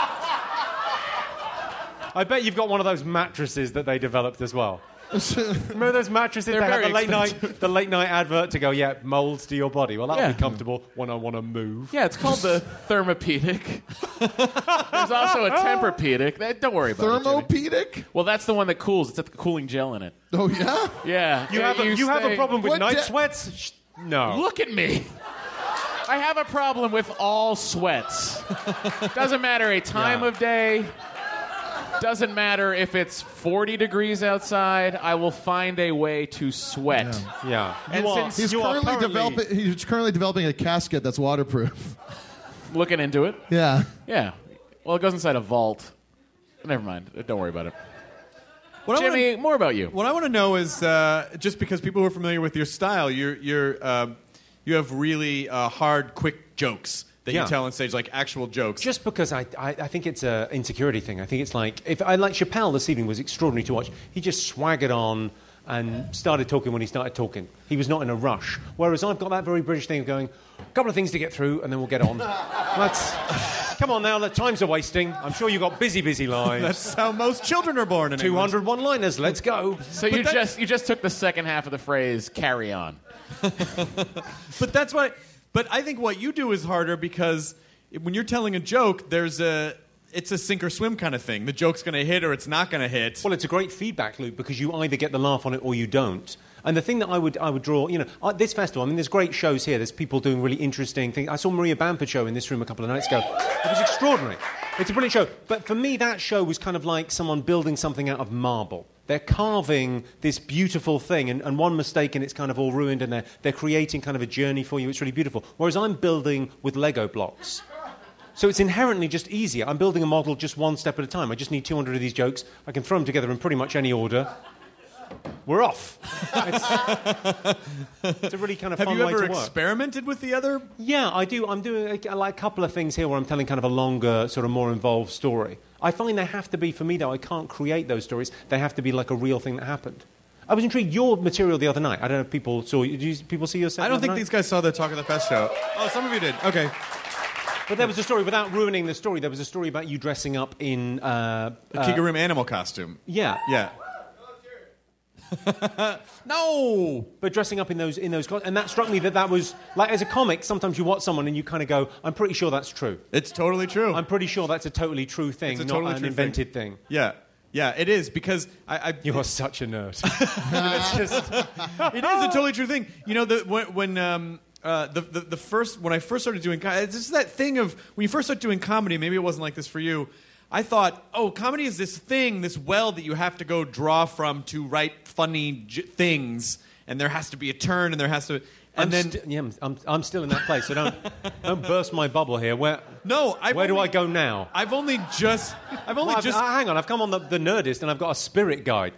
I bet you've got one of those mattresses that they developed as well. Remember those mattresses They're that have very the late expensive. night, the late night advert to go, yeah, molds to your body. Well, that'll Yeah. be comfortable when I want to move. Yeah, it's called the Thermopedic. There's also a Tempur-Pedic. Eh, Don't worry about it. Jimmy. Thermopedic? Well, that's the one that cools. It's got the cooling gel in it. Oh, yeah? Yeah. You have a, you have a stay- problem with What night da- sweats? Sh- No. Look at me. I have a problem with all sweats. Doesn't matter a time Yeah. of day. Doesn't matter if it's forty degrees outside. I will find a way to sweat. Yeah. And You are- since He's you are currently, currently- developing, he's currently developing a casket that's waterproof. looking into it. Yeah. Yeah. Well, it goes inside a vault. Never mind. Don't worry about it. What Jimmy, I wanna, more about you. What I want to know is uh, just because people who are familiar with your style, you're, you're, uh, you have really uh, hard, quick jokes that Yeah. you tell on stage, like actual jokes. Just because I, I, I think it's an insecurity thing. I think it's like, if I like Chappelle this evening was extraordinary to watch. He just swaggered on and started talking when he started talking. He was not in a rush. Whereas I've got that very British thing of going, a couple of things to get through and then we'll get on. That's, come on now, the times are wasting. I'm sure you've got busy, busy lives. That's how most children are born in two hundred one-liners, let's go. So you just you just took the second half of the phrase "carry on." But that's why. But I think what you do is harder because when you're telling a joke, there's a it's a sink or swim kind of thing. The joke's going to hit or it's not going to hit. Well, it's a great feedback loop because you either get the laugh on it or you don't. And the thing that I would I would draw, you know, at this festival, I mean, there's great shows here. There's people doing really interesting things. I saw Maria Bamford show in this room a couple of nights ago. It was extraordinary. It's a brilliant show. But for me, that show was kind of like someone building something out of marble. They're carving this beautiful thing, and, and one mistake and it's kind of all ruined, and they're, they're creating kind of a journey for you. It's really beautiful. Whereas I'm building with Lego blocks. So it's inherently just easier. I'm building a model just one step at a time. I just need two hundred of these jokes. I can throw them together in pretty much any order. We're off. It's, it's a really kind of Have fun you way ever to work. experimented with the other? Yeah, I do. I'm doing a, like a couple of things here where I'm telling kind of a longer, sort of more involved story. I find they have to be, for me though, I can't create those stories. They have to be like a real thing that happened. I was intrigued. Your material the other night. I don't know if people saw you. Did you, people see your set? I don't the think other these night? guys saw the Talk of the Fest show. Oh, some of you did. Okay. But there was a story, without ruining the story, there was a story about you dressing up in... Uh, A uh, Kigaroom animal costume. Yeah. Yeah. No! But dressing up in those, in those... cos- And that struck me that that was... Like, as a comic, sometimes you watch someone and you kind of go, I'm pretty sure that's true. It's totally true. I'm pretty sure that's a totally true thing, It's a not totally an true invented thing. Yeah. Yeah, it is, because I... I You are such a nerd. It's just... It is a totally true thing. You know, the, when... when um, Uh, the, the the first when I first started doing co- it's just that thing of when you first start doing comedy. Maybe it wasn't like this for you. I thought, oh, comedy is this thing, this well that you have to go draw from to write funny j- things, and there has to be a turn, and there has to. And I'm then st- yeah, I'm, I'm, I'm still in that place, so don't don't burst my bubble here. Where no, I've where do only- I go now? I've only just I've only Well, I've- just. uh, hang on, I've come on the, the Nerdist and I've got a spirit guide.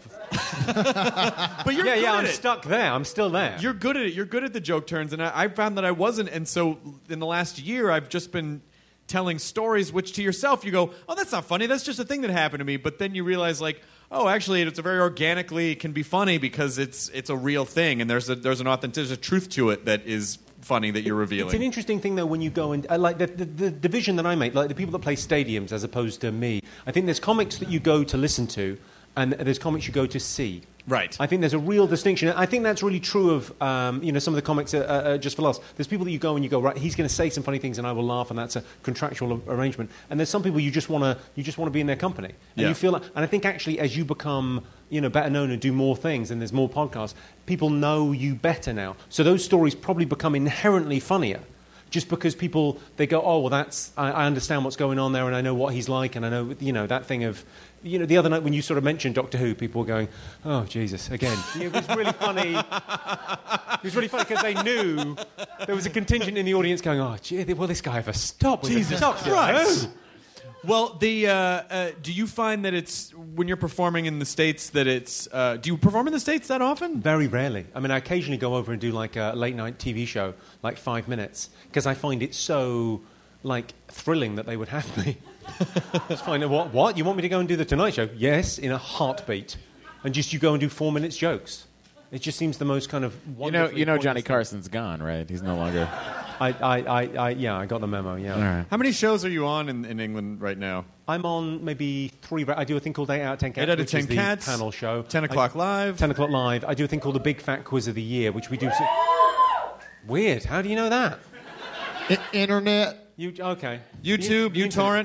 but you're yeah, good yeah, at I'm it. stuck there. I'm still there. You're good at it. You're good at the joke turns, and I, I found that I wasn't. And so, in the last year, I've just been telling stories, which to yourself you go, "Oh, that's not funny. That's just a thing that happened to me." But then you realize, like, oh, actually, it's a very organically it can be funny because it's it's a real thing, and there's a there's an authentic, there's a truth to it that is funny that you're revealing. It's an interesting thing, though, when you go and... Uh, like, the, the, the division that I make, like the people that play stadiums as opposed to me, I think there's comics that you go to listen to, and there's comics you go to see. Right. I think there's a real distinction. I think that's really true of, um, you know, some of the comics are, are, are just for laughs. There's people that you go and you go, right, he's going to say some funny things and I will laugh, and that's a contractual arrangement. And there's some people you just want to you just want to be in their company. And Yeah. you feel like, and I think actually as you become, you know, better known and do more things and there's more podcasts, people know you better now. So those stories probably become inherently funnier. Just because people, they go, oh, well, that's, I, I understand what's going on there and I know what he's like and I know, you know, that thing of, you know, the other night when you sort of mentioned Doctor Who, people were going, oh, Jesus, again. It was really funny. It was really funny because they knew there was a contingent in the audience going, oh, gee, will this guy ever stop with Jesus Doctor Christ. Who? Well, the uh, uh, do you find that it's when you're performing in the States that it's uh, do you perform in the States that often? Very rarely. I mean, I occasionally go over and do like a late night T V show, like five minutes, because I find it so like thrilling that they would have me. Just find out what what you want me to go and do the Tonight Show? Yes, in a heartbeat, and just you go and do four minutes jokes. It just seems the most kind of You know, wonderfully you know, pointless Johnny thing. Carson's gone, right? He's no longer. I, I, I, I, yeah, I got the memo. Yeah. All right. How many shows are you on in, in England right now? I'm on maybe three. I do a thing called Eight Out of Ten Cats, Eight Out of which Ten is the Cats, panel show. Ten o'clock I, live. Ten o'clock live. I do a thing called the Big Fat Quiz of the Year, which we do. So, weird. How do you know that? I- internet. You okay? YouTube, You- uTorrent.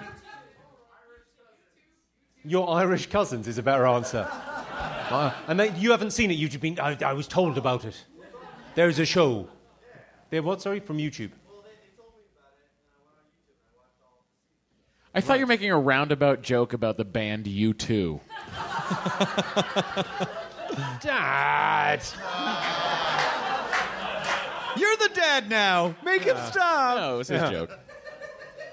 Your Irish cousins is a better answer. Uh, and they, you haven't seen it. You've been. I, I was told about it. There's a show. There what? Sorry, from YouTube. I thought you were making a roundabout joke about the band U two. Dad. You're the dad now. Make him stop. No, it was his Yeah. joke.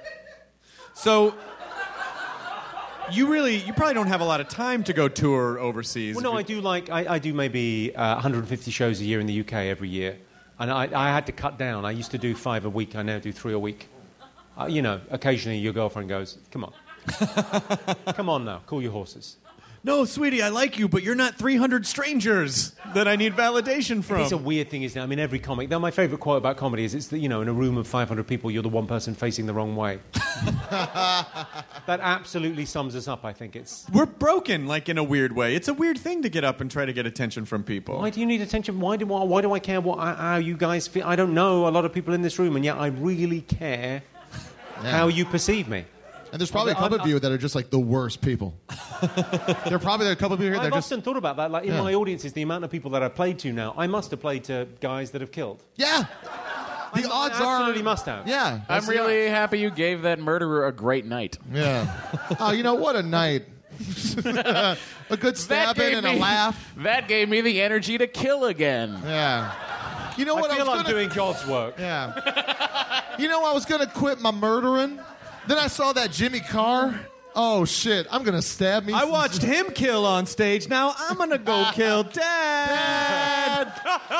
So you really, you probably don't have a lot of time to go tour overseas. Well, no, I do like, I, I do maybe uh, one hundred fifty shows a year in the U K every year. And I, I had to cut down. I used to do five a week. I now do three a week. Uh, you know, occasionally your girlfriend goes, come on. Come on now, cool your horses. No, sweetie, I like you, but you're not three hundred strangers that I need validation from. It's a weird thing, isn't it? I mean, every comic... Now, my favourite quote about comedy is, it's that, you know, in a room of five hundred people, you're the one person facing the wrong way. That absolutely sums us up, I think. It's We're broken, like, in a weird way. It's a weird thing to get up and try to get attention from people. Why do you need attention? Why do, why, why do I care what, how you guys feel? I don't know a lot of people in this room, and yet I really care Yeah. how you perceive me. And there's probably a couple of you that are just like the worst people. There are probably a couple of you here that I've are often just... thought about that. Like, in Yeah. my audiences, the amount of people that I've played to now, I must have played to guys that have killed. Yeah! The I, odds I are... absolutely must have. Yeah. I'm really happy you gave that murderer a great night. Yeah. Oh, you know, what a night. A good stabbing gave and me- a laugh. That gave me the energy to kill again. Yeah. You know what? I feel was I'm gonna... doing God's work. Yeah. You know, I was going to quit my murdering. Then I saw that Jimmy Carr. Oh, shit. I'm going to stab me. I watched him kill on stage. Now I'm going to go kill Dad.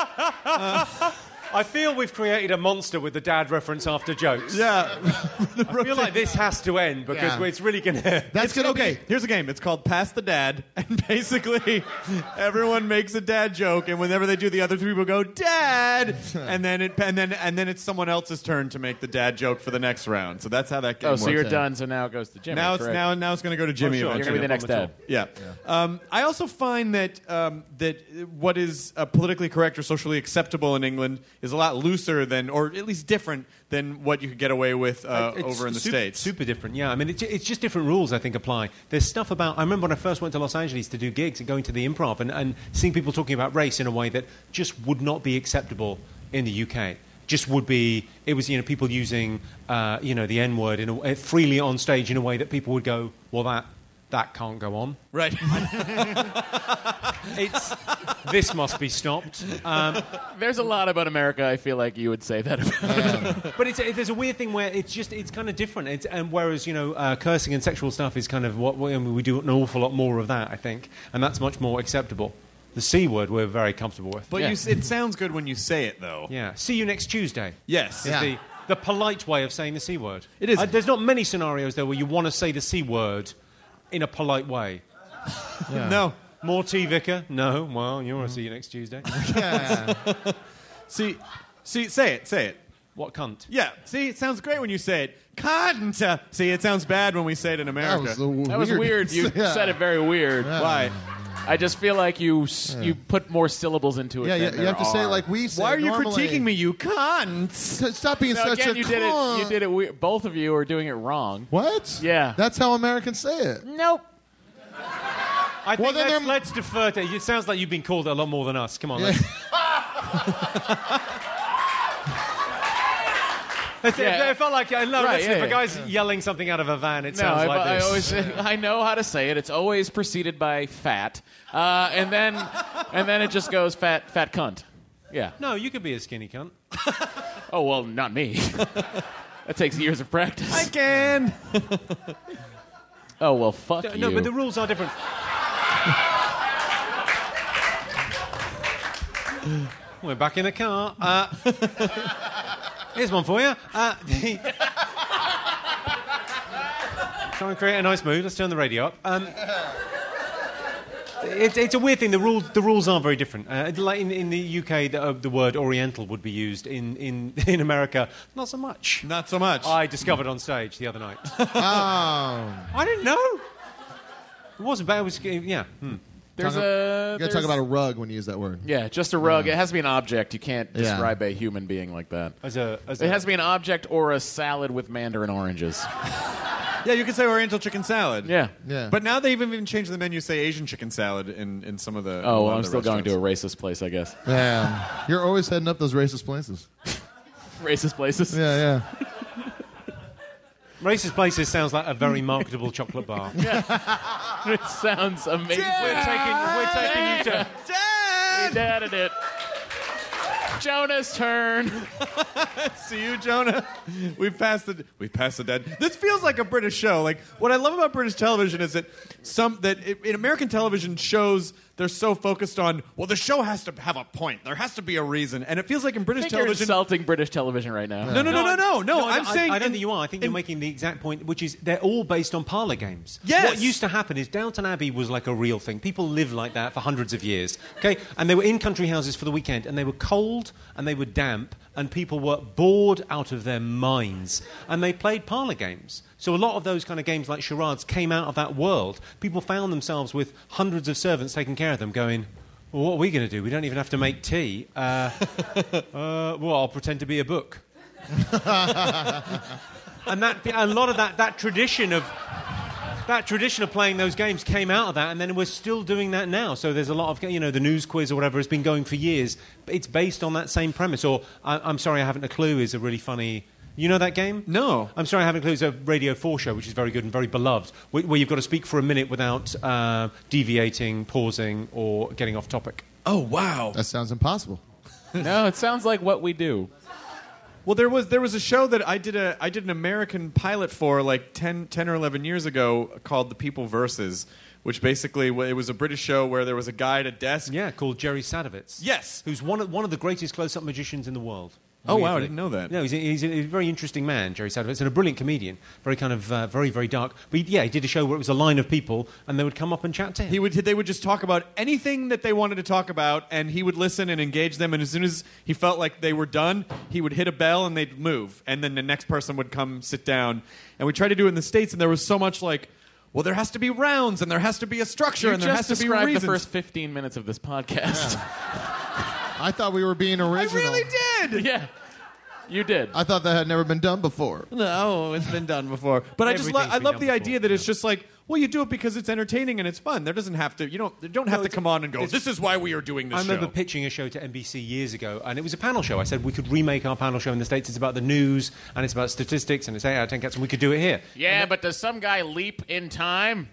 I feel we've created a monster with the dad reference after jokes. Yeah. I feel like this has to end because Yeah. it's really going to... That's gonna okay, be... here's a game. It's called Pass the Dad, and basically everyone makes a dad joke, and whenever they do, the other three people go Dad, and then it and then and then it's someone else's turn to make the dad joke for the next round. So that's how that game Oh, works. so you're done. So now it goes to Jimmy. Now it's correct? now now it's going to go to Jimmy. sure. You're eventually. gonna be the next dad. Yeah. Um, I also find that um, that what is uh, politically correct or socially acceptable in England is a lot looser than, or at least different than what you could get away with uh, It's over in the sup- States. Super different, yeah. I mean, it's, it's just different rules, I think, apply. There's stuff about... I remember when I first went to Los Angeles to do gigs and going to the Improv and, and seeing people talking about race in a way that just would not be acceptable in the U K. Just would be... It was, you know, people using, uh, you know, the N-word in a, freely on stage in a way that people would go, well, that... That can't go on. Right. It's this must be stopped. Um, There's a lot about America. I feel like you would say that about. but it's, it, there's a weird thing where it's just it's kind of different. It's, and whereas you know uh, cursing and sexual stuff is kind of what we, I mean, we do an awful lot more of that, I think, and that's much more acceptable. The C word we're very comfortable with. But Yeah. you, it sounds good when you say it, though. Yeah. See you next Tuesday. Yes. Is Yeah. the the polite way of saying the C word. It is. Uh, there's not many scenarios though where you want to say the C word in a polite way. No. More tea, Vicar? No. Well, you want to see you next Tuesday. Yeah. See, see, say it, say it. What cunt? Yeah. See, it sounds great when you say it. Cunt. See, it sounds bad when we say it in That America. was, the That was weird. You Yeah. said it very weird. Why? I just feel like you s you put more syllables into it. Yeah, than you, there you have to say it are. like we say. Why are you normally. critiquing me, you cunt? Stop being No, such again, a you did it. cunt. You did it. We- both of you are doing it wrong. What? Yeah. That's how Americans say it. Nope. I think Well, then let's, they're- let's defer to... It sounds like you've been called a lot more than us. Come on, Yeah. let's... It's- Yeah. It felt like I know. Right, listen, yeah, if a yeah. guy's yelling something out of a van, it No, sounds I, like I this. always I know how to say it. It's always preceded by fat, uh, and then and then it just goes fat fat cunt. Yeah. No, you could be a skinny cunt. Oh well, not me. That takes years of practice. I can. Oh well, fuck you. No, but the rules are different. We're back in the car. Uh, here's one for you. Uh, the... Try and create a nice mood. Let's turn the radio up. Um, it, it's a weird thing. The rules, the rules are very different. Uh, like in, in the U K, the, uh, the word Oriental would be used. In, in, in America, not so much. Not so much. I discovered on stage the other night. Oh. I didn't know. It wasn't bad. It was, yeah. Hmm. There's Talk- a You gotta there's- talk about a rug when you use that word. yeah, just a rug. It has to be an object. You can't Yeah. describe a human being like that. As a, as It a, has to be an object or a salad with mandarin oranges. Yeah, you can say Oriental chicken salad. Yeah. Yeah. But now they've even changed the menu. Say Asian chicken salad in, in some of the. Oh, a lot well, of I'm the still going to a restaurants. racist place, I guess. Yeah. You're always heading up those racist places. Racist places. Yeah, yeah. Racist Places sounds like a very marketable chocolate bar. It sounds amazing. We're taking, we're taking you to... He dadded it. Jonah's turn. See you, Jonah. We've passed the we've passed the dead. This feels like a British show. Like what I love about British television is that some that in American television shows they're so focused on well the show has to have a point. There has to be a reason, and it feels like in British I think television. You're insulting British television right now. No, no, no, no, no, no. I'm I, saying I don't in, think you are. I think in, you're making the exact point, which is they're all based on parlour games. Yes. What used to happen is Downton Abbey was like a real thing. People lived like that for hundreds of years. Okay, and they were in country houses for the weekend, and they were cold and they were damp, and people were bored out of their minds, and they played parlour games. So a lot of those kind of games like charades came out of that world. People found themselves with hundreds of servants taking care of them, going, well, what are we going to do? We don't even have to make tea. Uh, uh, well, I'll pretend to be a book. And that a lot of that, that tradition of that tradition of playing those games came out of that, and then we're still doing that now. So there's a lot of, you know, the news quiz or whatever has been going for years. It's based on that same premise. Or I, I'm sorry, I haven't a clue is a really funny. You know that game? No. I'm sorry, I haven't a clue. It's a Radio four show, which is very good and very beloved, where, where you've got to speak for a minute without uh, deviating, pausing, or getting off topic. Oh wow, that sounds impossible. No, it sounds like what we do. Well, there was there was a show that I did a I did an American pilot for like ten, ten or eleven years ago called The People Versus, which basically it was a British show where there was a guy at a desk. Yeah, called Jerry Sadowitz. Yes, who's one of one of the greatest close-up magicians in the world. Oh, wow, I Weirdly. didn't know that. No, he's a, he's a very interesting man, Jerry Sadowitz, and a brilliant comedian. Very kind of, uh, very, very dark. But he, yeah, he did a show where it was a line of people, and they would come up and chat to him. He would, they would just talk about anything that they wanted to talk about, and he would listen and engage them, and as soon as he felt like they were done, he would hit a bell and they'd move, and then the next person would come sit down. And we tried to do it in the States, and there was so much like, well, there has to be rounds, and there has to be a structure, You and there just has to be described reasons. the first fifteen minutes of this podcast. I thought we were being original. I really did! Yeah. You did. I thought that had never been done before. No, it's been done before. But I just lo- I love the idea that it's just like, well, you do it because it's entertaining and it's fun. There doesn't have to, you don't, you don't have No, to come on and go, it's- this is why we are doing this I remember show. pitching a show to N B C years ago, and it was a panel show. I said we could remake our panel show in the States. It's about the news, and it's about statistics, and it's eight out of ten cats, and we could do it here. Yeah, but does some guy leap in time?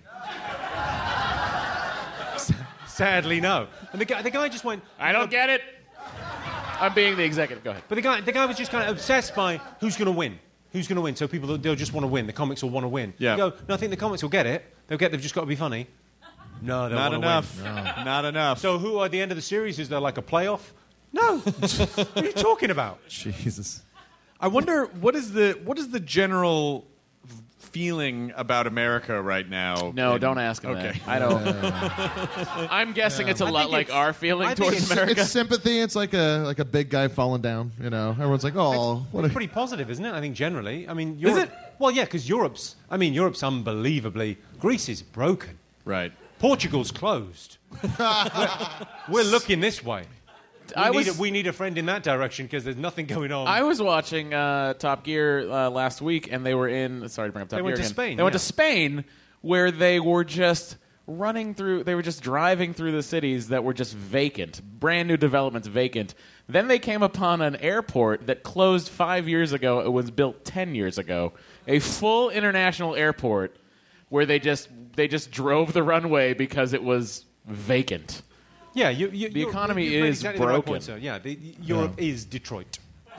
Sadly, no. And the guy, the guy just went... I don't get it. I'm being the executive. Go ahead. But the guy, the guy was just kind of obsessed by who's going to win. Who's going to win? So people, they'll just want to win. The comics will want to win. Yeah. You go, no, I think the comics will get it. They'll get. They've just got to be funny. No, they'll Not wanna enough. Win. No. Not enough. So who at the end of the series is there like a playoff? No. What are you talking about? Jesus. I wonder what is the what is the general feeling about America right now? No, in- don't ask him Okay. that. I don't. I'm guessing it's a I lot think like it's- our feeling I think towards it's, America. It's sympathy. It's like a like a big guy falling down. You know, everyone's like, oh, what a It's pretty positive, isn't it? I think generally. I mean, Europe, it? Well, yeah, because Europe's. I mean, Europe's unbelievably. Greece is broken. Right. Portugal's closed. we're, we're looking this way. We, I need, was- a, we need a friend in that direction because there's nothing going on. I was watching uh, Top Gear uh, last week, and they were in. Sorry to bring up Top They Gear went to again. Spain, They went yeah. to Spain, where they were just running through. They were just driving through the cities that were just vacant, brand new developments vacant. Then they came upon an airport that closed five years ago. It was built ten years ago. A full international airport where they just they just drove the runway because it was vacant. Yeah, you, you, The you're- economy you've made is exactly the right broken. point, sir. Yeah, the, Europe is Detroit.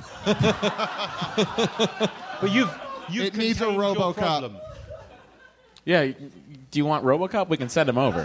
But you've you've It needs a contained your RoboCop. problem. Yeah, do you want RoboCop? We can send him over.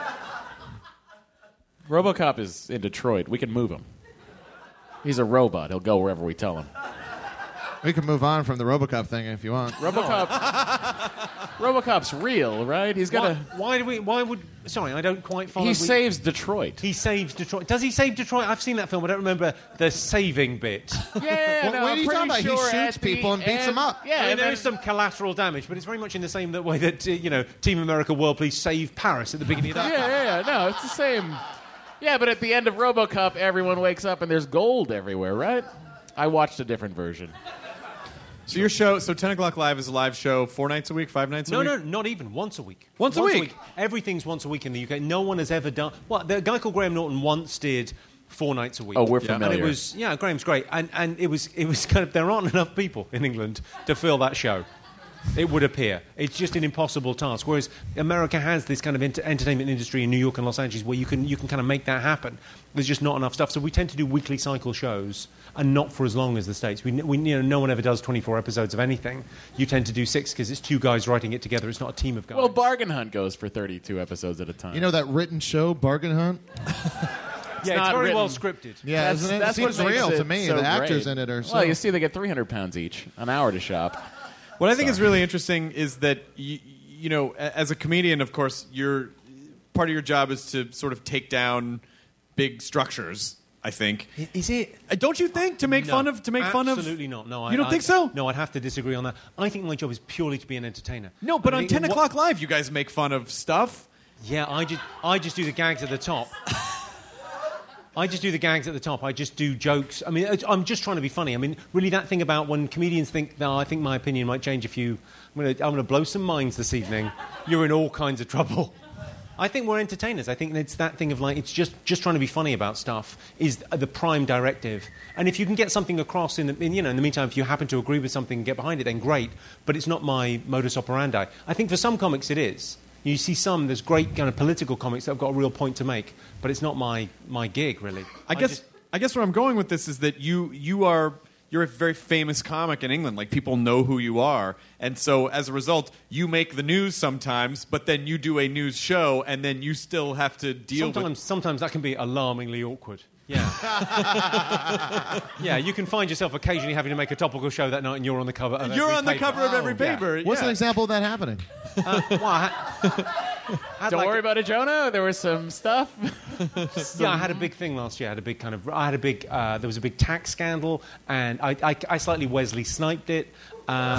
RoboCop is in Detroit. We can move him. He's a robot. He'll go wherever we tell him. We can move on from the RoboCop thing if you want. RoboCop. RoboCop's real, right? He's got Why, a. why do we? Why would? Sorry, I don't quite follow. He we- saves Detroit. He saves Detroit. Does he save Detroit? I've seen that film. I don't remember the saving bit. Yeah, What- no, what are I'm you pretty talking about? He sure shoots at the people and beats end- them up. Yeah, I mean, and there then- is some collateral damage, but it's very much in the same that way that uh, you know Team America World Police save Paris at the beginning of that. Yeah, yeah, yeah. No, it's the same. Yeah, but at the end of RoboCop, everyone wakes up and there's gold everywhere, right? I watched a different version. So your show, so ten o'clock live is a live show four nights a week, five nights a No, week? no, not even once a week. Once a week? Everything's once a week in the U K. No one has ever done. Well, the guy called Graham Norton once did four nights a week. Oh, we're And familiar. it was yeah, Graham's great, and and it was it was kind of there aren't enough people in England to fill that show. It would appear. It's just an impossible task. Whereas America has this kind of ent- entertainment industry in New York and Los Angeles where you can you can kind of make that happen. There's just not enough stuff. So we tend to do weekly cycle shows, and not for as long as the States. We, we you know, no one ever does twenty-four episodes of anything. You tend to do six because it's two guys writing it together. It's not a team of guys. Well, Bargain Hunt goes for thirty-two episodes at a time. You know that written show, Bargain Hunt? yeah, it's not very written. well scripted. Yeah, That's, isn't it? that's It seems what makes real it to me. so The actors great. in it are so... Well, you see, they get three hundred pounds each, an hour to shop. What I think is really interesting is that you, you know, a- as a comedian, of course, your part of your job is to sort of take down big structures. I think. Is it? Uh, Don't you think to make No, fun of to make fun of? Absolutely not. No, I, You don't I- think so? No, I'd have to disagree on that. I think my job is purely to be an entertainer. No, but I on think ten what- o'clock live, you guys make fun of stuff. Yeah, I just I just do the gags at the top. I just do the gags at the top. I just do jokes. I mean, it's- I'm just trying to be funny. I mean, really, that thing about when comedians think, "No, I think my opinion might change if you." I'm going to I'm going to blow some minds this evening. You're in all kinds of trouble. I think we're entertainers. I think it's that thing of like, it's just, just trying to be funny about stuff is the prime directive. And if you can get something across in the, in, you know, in the meantime, if you happen to agree with something and get behind it, then great. But it's not my modus operandi. I think for some comics it is. You see some, there's great kind of political comics that have got a real point to make, but it's not my, my gig, really. I guess just- I guess where I'm going with this is that you you are you're a very famous comic in England. Like people know who you are, and so as a result, you make the news sometimes. But then you do a news show, and then you still have to deal sometimes, with. Sometimes that can be alarmingly awkward. Yeah. yeah, you can find yourself occasionally having to make a topical show that night and you're on the cover of You're every on the paper. cover of every Oh, yeah. paper. What's yeah. an example of that happening? Uh, well, I ha- had Don't like worry a- about it, Jonah. There was some stuff. Yeah, I had a big thing last year. I had a big kind of. I had a big. Uh, there was a big tax scandal, and I, I, I slightly Wesley sniped it. Uh,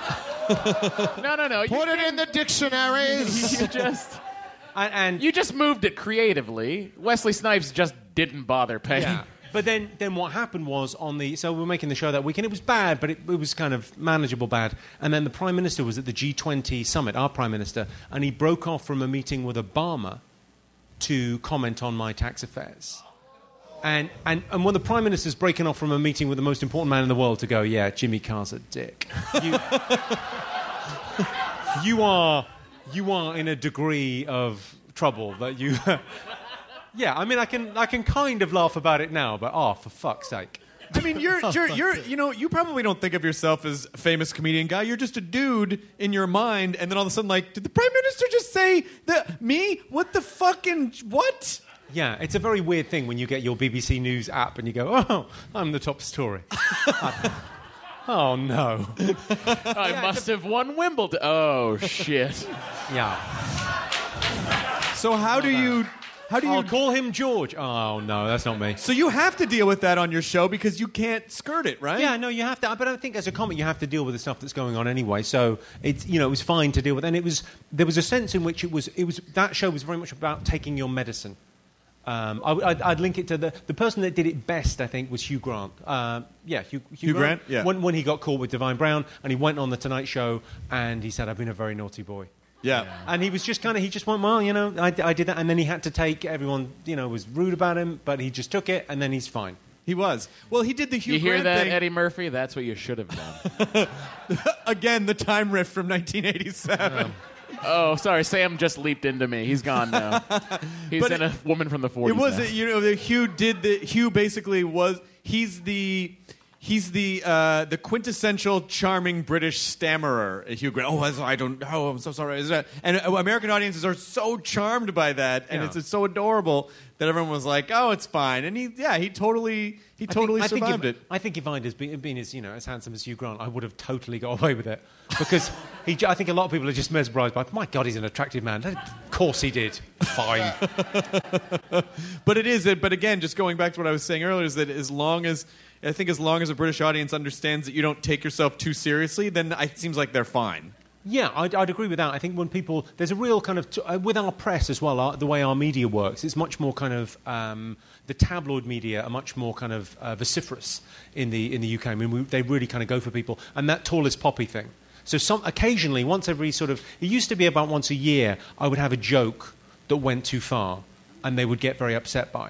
no, no, no. Put you, it in the dictionaries. you just and, and you just moved it creatively. Wesley Snipes just didn't bother paying. yeah. But then, then what happened was on the so we were making the show that weekend. It was bad, but it, it was kind of manageable bad. And then the Prime Minister was at the G twenty summit, our Prime Minister, and he broke off from a meeting with Obama to comment on my tax affairs. And, and, and when the Prime Minister's breaking off from a meeting with the most important man in the world to go, yeah, Jimmy Carr's a dick. You, you are you are in a degree of trouble that you... Yeah, I mean, I can I can kind of laugh about it now, but oh, for fuck's sake. I mean, you're, you're, you're, you know, you probably don't think of yourself as a famous comedian guy. You're just a dude in your mind, and then all of a sudden, like, did the Prime Minister just say that me? What the fucking what? Yeah, it's a very weird thing when you get your B B C News app and you go, oh, I'm the top story. Oh, no. I must have won Wimbledon. Oh, shit. Yeah. So how do you, how do you? I'll call him George. Oh, no, that's not me. So you have to deal with that on your show because you can't skirt it, right? Yeah, no, you have to. But I think as a comic, you have to deal with the stuff that's going on anyway. So it's you know it was fine to deal with, and it was there was a sense in which it was it was that show was very much about taking your medicine. Um, I, I'd, I'd link it to the the person that did it best. I think was Hugh Grant. Uh, yeah, Hugh, Hugh, Hugh Grant, yeah. When, when he got caught with Divine Brown, and he went on the Tonight Show, and he said, "I've been a very naughty boy." Yeah. And he was just kind of, he just went, well, you know, I, I did that. And then he had to take, everyone, you know, was rude about him, but he just took it, and then he's fine. He was. Well, he did the Hugh You hear Grant that, thing. Eddie Murphy? That's what you should have done. Again, the time riff from nineteen eighty-seven. Oh, sorry. Sam just leaped into me. He's gone now. He's But in it- a woman from the forties It was, now. you know, the Hugh did the Hugh basically was he's the he's the uh, the quintessential charming British stammerer. Hugh Grant. Oh, I don't. Oh, I'm so sorry. Is that- And uh, American audiences are so charmed by that, and Yeah. it's, it's so adorable that everyone was like, "Oh, it's fine." And he, yeah, he totally he totally I think, survived I think it. if, I think if I'd been, been as, you know, as handsome as Hugh Grant, I would have totally got away with it. Because he, I think a lot of people are just mesmerised by, my God, he's an attractive man. Of course he did. Fine. But it is. But again, just going back to what I was saying earlier, is that as long as I think as long as a British audience understands that you don't take yourself too seriously, then it seems like they're fine. Yeah, I'd, I'd agree with that. I think when people, there's a real kind of, t- uh, with our press as well, our, the way our media works, it's much more kind of, um, the tabloid media are much more kind of uh, vociferous in the in the U K. I mean, we, they really kind of go for people. And that tallest poppy thing. So some occasionally, once every sort of, it used to be about once a year, I would have a joke that went too far and they would get very upset by.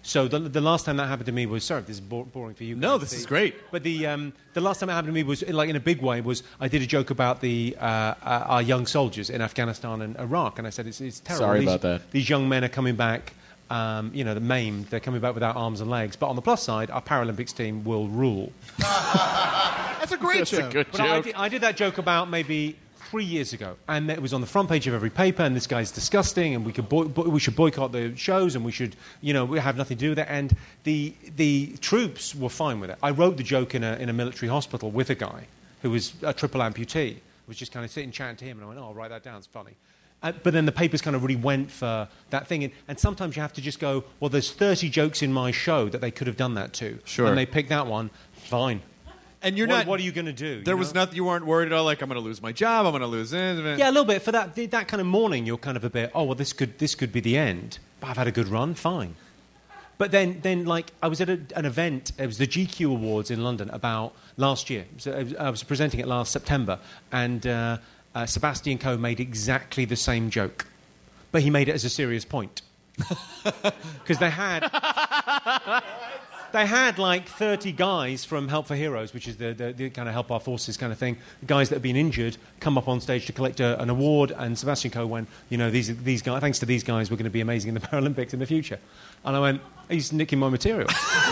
So the, the last time that happened to me was, sorry if this is bo- boring for you. No, guys, this the- is great. But the um, the last time it happened to me was, like in a big way, was I did a joke about the uh, uh, our young soldiers in Afghanistan and Iraq, and I said it's, it's terrible. Sorry these, about that. These young men are coming back, um, you know, they're maimed, they're coming back without arms and legs. But on the plus side, our Paralympics team will rule. That's a great That's a joke. good But I joke. did, I did that joke about maybe three years ago, and it was on the front page of every paper. And this guy's disgusting, and we could boy- bo- we should boycott the shows, and we should, you know, we have nothing to do with it. And the the troops were fine with it. I wrote the joke in a in a military hospital with a guy who was a triple amputee. I was just kind of sitting chatting to him, and I went, "Oh, I'll write that down. It's funny." Uh, but then the papers kind of really went for that thing, and, and sometimes you have to just go, "Well, there's thirty jokes in my show that they could have done that to." Sure. And they picked that one. Fine. And you're What- not. what are you gonna do, There you was know? nothing. You weren't worried at all. Like I'm going to lose my job. I'm going to lose it. Yeah, a little bit. For that that kind of morning, you're kind of a bit, oh, well, this could this could be the end. But I've had a good run, fine. But then, then like, I was at a, an event, it was the G Q Awards in London about last year. So I was, I was presenting it last September, and uh, uh, Sebastian Coe made exactly the same joke. But he made it as a serious point. Because they had... They had like thirty guys from Help for Heroes, which is the, the, the kind of Help Our Forces kind of thing, guys that have been injured, come up on stage to collect a, an award, and Sebastian Coe went, you know, these, these guys, thanks to these guys, we're going to be amazing in the Paralympics in the future. And I went, he's nicking my material.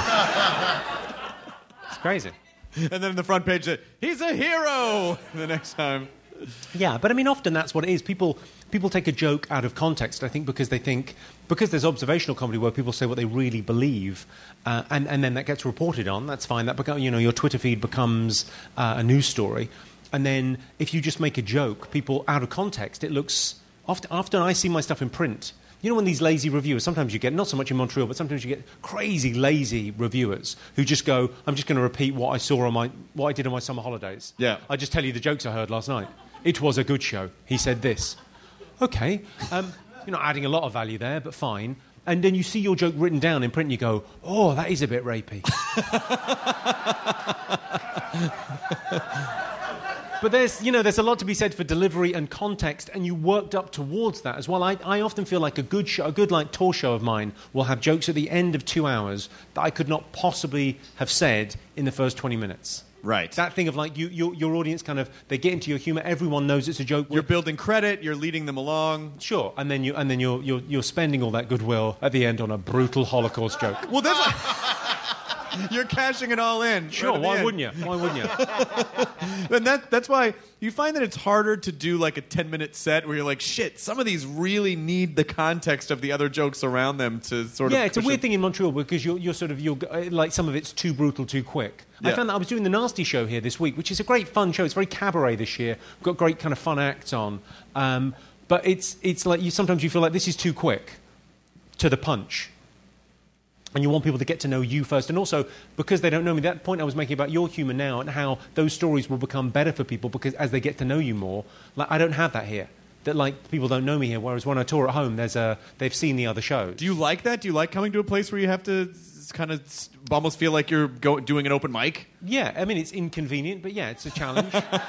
It's crazy. And then in the front page, that he's a hero. The next time. Yeah, but I mean, often that's what it is. People people take a joke out of context, I think, because they think, because there's observational comedy where people say what they really believe, uh, and, and then that gets reported on, that's fine. That becomes, you know, your Twitter feed becomes uh, a news story. And then if you just make a joke, people, out of context, it looks, often, often I see my stuff in print. You know when these lazy reviewers, sometimes you get, not so much in Montreal, but sometimes you get crazy lazy reviewers who just go, I'm just going to repeat what I saw on my, what I did on my summer holidays. Yeah. I just tell you the jokes I heard last night. It was a good show. He said this. Okay. Um, you're not adding a lot of value there, but fine. And then you see your joke written down in print and you go, oh, that is a bit rapey. But there's, you know, there's a lot to be said for delivery and context, and you worked up towards that as well. I, I often feel like a good show, a good like tour show of mine will have jokes at the end of two hours that I could not possibly have said in the first twenty minutes. Right. That thing of like you, your, your audience kind of, they get into your humour. Everyone knows it's a joke. You're building credit. You're leading them along. Sure, and then you and then you're you're, you're spending all that goodwill at the end on a brutal Holocaust joke. Well, that's like, you're cashing it all in. Sure, right at the why end. wouldn't you? Why wouldn't you? And that, that's why you find that it's harder to do like a ten-minute set where you're like, shit, some of these really need the context of the other jokes around them to sort of Yeah, it's a push weird it. thing in Montreal because you're, you're sort of, you're, uh, like some of it's too brutal too quick. I Yeah. found that I was doing the Nasty Show here this week, which is a great fun show. It's very cabaret this year. Got great kind of fun acts on. Um, but it's, it's like you sometimes you feel like this is too quick to the punch. And you want people to get to know you first. And also, because they don't know me, that point I was making about your humour now and how those stories will become better for people because as they get to know you more, like I don't have that here. That, like, people don't know me here, whereas when I tour at home, there's a, they've seen the other shows. Do you like that? Do you like coming to a place where you have to kind of almost feel like you're go- doing an open mic? Yeah, I mean, it's inconvenient, but yeah, it's a challenge.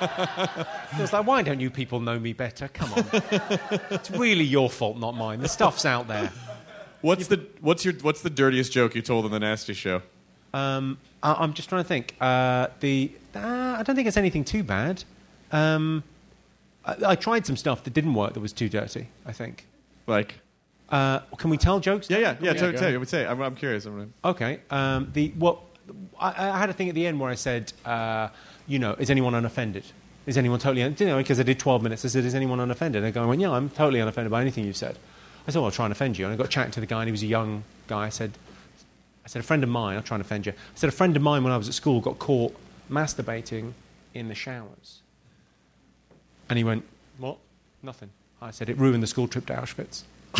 It's like, why don't you people know me better? Come on. It's really your fault, not mine. The stuff's out there. What's the what's your what's the dirtiest joke you told on the Nasty Show? Um, I, I'm just trying to think. Uh, the uh, I don't think it's anything too bad. Um, I, I tried some stuff that didn't work that was too dirty, I think. Like? Uh, can we tell jokes? Yeah, yeah, yeah. Yeah, Tell, go tell ahead. you. Say. I'm, I'm curious. I'm gonna... Okay. Um, the what? I, I had a thing at the end where I said, uh, you know, is anyone unoffended? Is anyone totally? Un- you know, because I did twelve minutes. I said, is anyone unoffended? And the guy went, yeah, I'm totally unoffended by anything you've said. I said, well, I'll try and offend you. And I got chatting to the guy, and he was a young guy. I said, I said, a friend of mine. I'll try and offend you. I said, a friend of mine when I was at school got caught masturbating in the showers. And he went, what? Nothing. I said, it ruined the school trip to Auschwitz.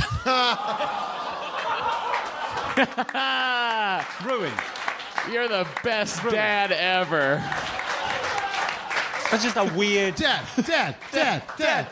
Ruined. You're the best dad ever. That's just a weird... Dad, dad, dad, dad.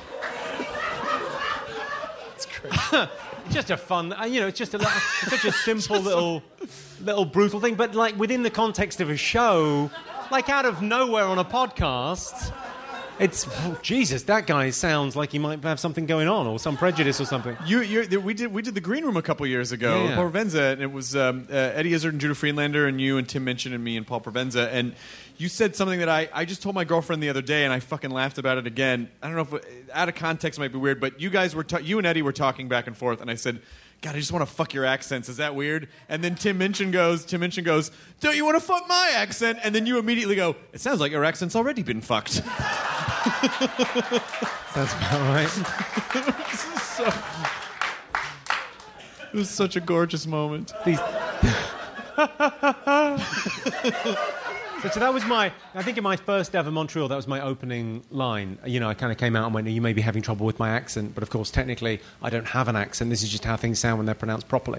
Just a fun, uh, you know, it's just a, it's such a simple little, little brutal thing, but like within the context of a show, like out of nowhere on a podcast, It's oh, Jesus. That guy sounds like he might have something going on, or some prejudice, or something. You, you're, we did we did the Green Room a couple years ago, Yeah, yeah. Paul Provenza, and it was um, uh, Eddie Izzard and Judah Friedlander, and you and Tim Minchin and me and Paul Provenza, and you said something that I, I just told my girlfriend the other day, and I fucking laughed about it again. I don't know if it, out of context it might be weird, but you guys were ta- you and Eddie were talking back and forth, and I said, God, I just want to fuck your accents. Is that weird? And then Tim Minchin goes, Tim Minchin goes, don't you want to fuck my accent? And then you immediately go, it sounds like your accent's already been fucked. That's about right. so, it was such a gorgeous moment. These. So, so that was my, I think in my first ever Montreal, that was my opening line. You know, I kind of came out and went, you may be having trouble with my accent, but of course, technically, I don't have an accent. This is just how things sound when they're pronounced properly.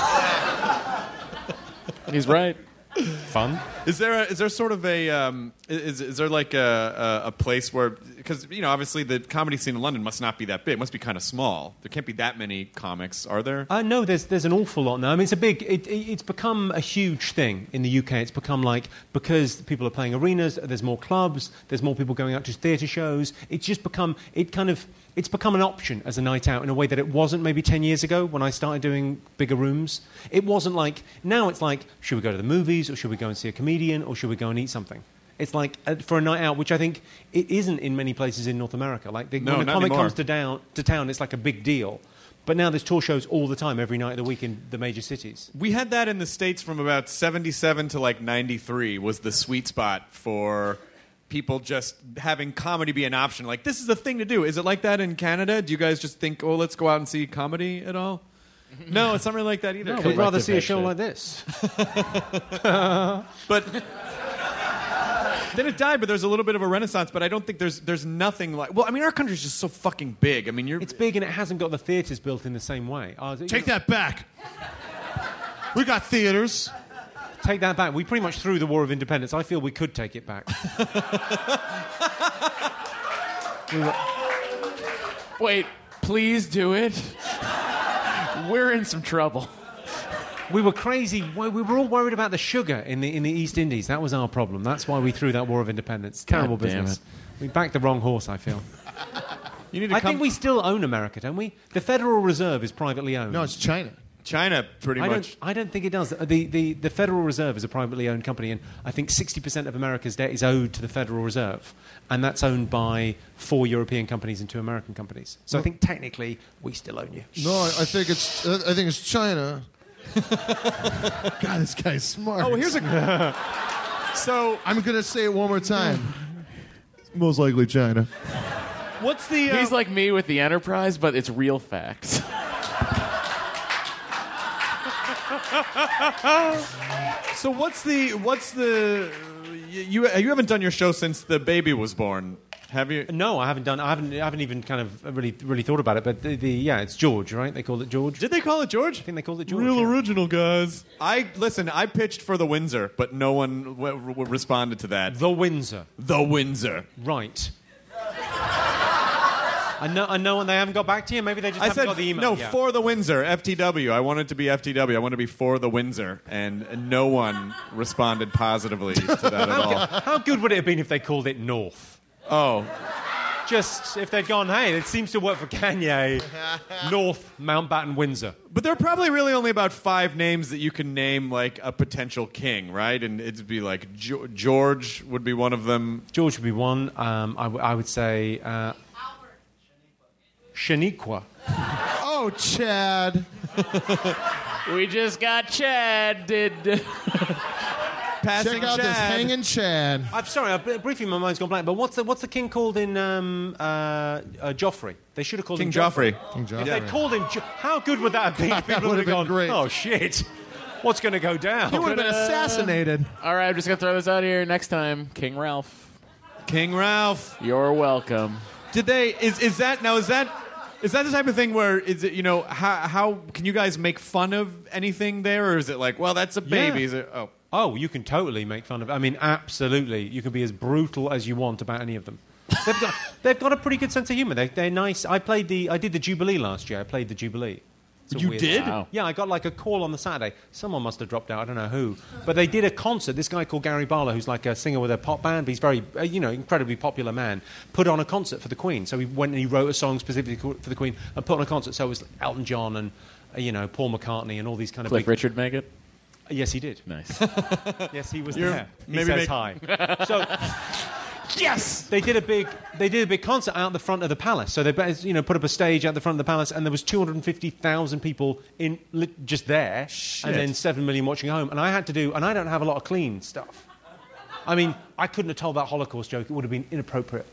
He's right. Fun. Is there a, is there sort of a um, is is there like a a, a place where, because you know obviously the comedy scene in London must not be that big, it must be kind of small. There can't be that many comics, are there? Uh, no, there's there's an awful lot now. I mean, it's a big. It, it, it's become a huge thing in the U K. It's become like, because people are playing arenas, there's more clubs, there's more people going out to theatre shows. It's just become it kind of. It's become an option as a night out in a way that it wasn't maybe ten years ago when I started doing bigger rooms. It wasn't like, now it's like, should we go to the movies, or should we go and see a comedian, or should we go and eat something? It's like, uh, for a night out, which I think it isn't in many places in North America. Like, the, No, when a not comic anymore. comes to, down, to town, it's like a big deal. But now there's tour shows all the time, every night of the week in the major cities. We had that in the States from about seventy-seven to like ninety-three was the sweet spot for people just having comedy be an option. Like, this is the thing to do. Is it like that in Canada? Do you guys just think, oh, let's go out and see comedy at all? No, it's not really like that either. No, we'd rather see a show like this. But then it died, but there's a little bit of a renaissance, but I don't think there's there's nothing like... Well, I mean, our country's just so fucking big. I mean, you're... It's big and it hasn't got the theatres built in the same way. Uh, Take that back. We got theaters. Take that back. We pretty much threw the War of Independence. I feel we could take it back. we were... Wait, please do it. We're in some trouble. We were crazy. We were all worried about the sugar in the in the East Indies. That was our problem. That's why we threw that War of Independence. Terrible God damn business. it. We backed the wrong horse, I feel. You need to I come... think we still own America, don't we? The Federal Reserve is privately owned. No, it's China. China, pretty I much. don't, I don't think it does. The, the, the Federal Reserve is a privately owned company, and I think sixty percent of America's debt is owed to the Federal Reserve, and that's owned by four European companies and two American companies. So I think technically we still own you. No, I, I think it's uh, I think it's China. God, this guy's smart. Oh, here's a... So... I'm going to say it one more time. Most likely China. What's the... Uh... He's like me with the Enterprise, but it's real facts. So what's the... What's the... You, you haven't done your show since the baby was born, have you? No, I haven't done. I haven't. I haven't even kind of really, really thought about it. But the, the yeah, it's George, right? They called it George. Did they call it George? I think they called it George. Real yeah. original, guys. I listen. I pitched for the Windsor, but no one w- w- responded to that. The Windsor. The Windsor. Right. I know. I know, and they haven't got back to you. Maybe they just I haven't said got the email. no yet. for the Windsor. F T W. I wanted to be F T W. I want to be for the Windsor, and no one responded positively to that at How, all. good, how good would it have been if they called it North? Oh. Just if they'd gone, hey, it seems to work for Kanye. North Mountbatten Windsor. But there are probably really only about five names that you can name like a potential king, right? And it'd be like jo- George would be one of them. George would be one. Um, I, w- I would say uh, Shaniqua. Oh, Chad. We just got Chad. Did Passing Check out Chad. this hanging Chad. I'm sorry, I, briefly my mind's gone blank. But what's the what's the king called in um, uh, uh, Joffrey? They should have called King him Joffrey. King If Joffrey. they'd called him, jo- how good would that have been? If That people would had have been gone, great. oh shit, what's going to go down? He would have been assassinated. All right, I'm just gonna throw this out here. Next time, King Ralph. King Ralph. You're welcome. Did they? Is is that now? Is that? Is that the type of thing where is it? You know, how how can you guys make fun of anything there, or is it like, well, that's a baby? Yeah. Is it? Oh. Oh, you can totally make fun of it. I mean, absolutely. You can be as brutal as you want about any of them. They've got, they've got a pretty good sense of humour. They, they're nice. I played the, I did the Jubilee last year. I played the Jubilee. It's a You weird- did? Wow. Yeah, I got like a call on the Saturday. Someone must have dropped out. I don't know who. But they did a concert. This guy called Gary Barlow, who's like a singer with a pop band, but he's very, uh, you know, incredibly popular man, put on a concert for the Queen. So he went and he wrote a song specifically for the Queen and put on a concert. So it was Elton John and, uh, you know, Paul McCartney and all these kind of Cliff big... Richard make it? Yes, he did. Nice. Yes, he was You're- there. He maybe says make- hi. So... Yes, they did a big they did a big concert out the front of the palace. So they you know put up a stage out the front of the palace, and there was two hundred fifty thousand people in li- just there, Shit. and then seven million watching at home. And I had to do, and I don't have a lot of clean stuff. I mean, I couldn't have told that Holocaust joke; it would have been inappropriate.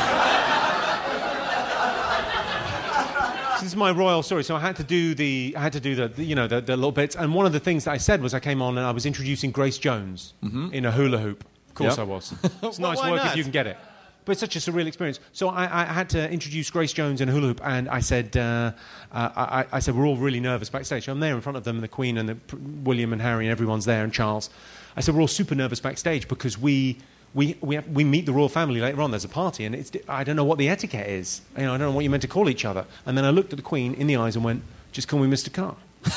This is my royal story. So I had to do the, I had to do the, the you know, the, the little bits. And one of the things that I said was I came on and I was introducing Grace Jones Mm-hmm. in a hula hoop. Of course Yep. I was. It's Well, nice why work not? if you can get it. But it's such a surreal experience. So I, I had to introduce Grace Jones in a hula hoop, and I said, uh, uh, I, I said, we're all really nervous backstage. So I'm there in front of them, and the Queen and the, William and Harry and everyone's there, and Charles. I said, we're all super nervous backstage because we we we, have, we meet the royal family later on. There's a party, and it's, I don't know what the etiquette is. You know, I don't know what you're meant to call each other. And then I looked at the Queen in the eyes and went, just call me Mister Carr.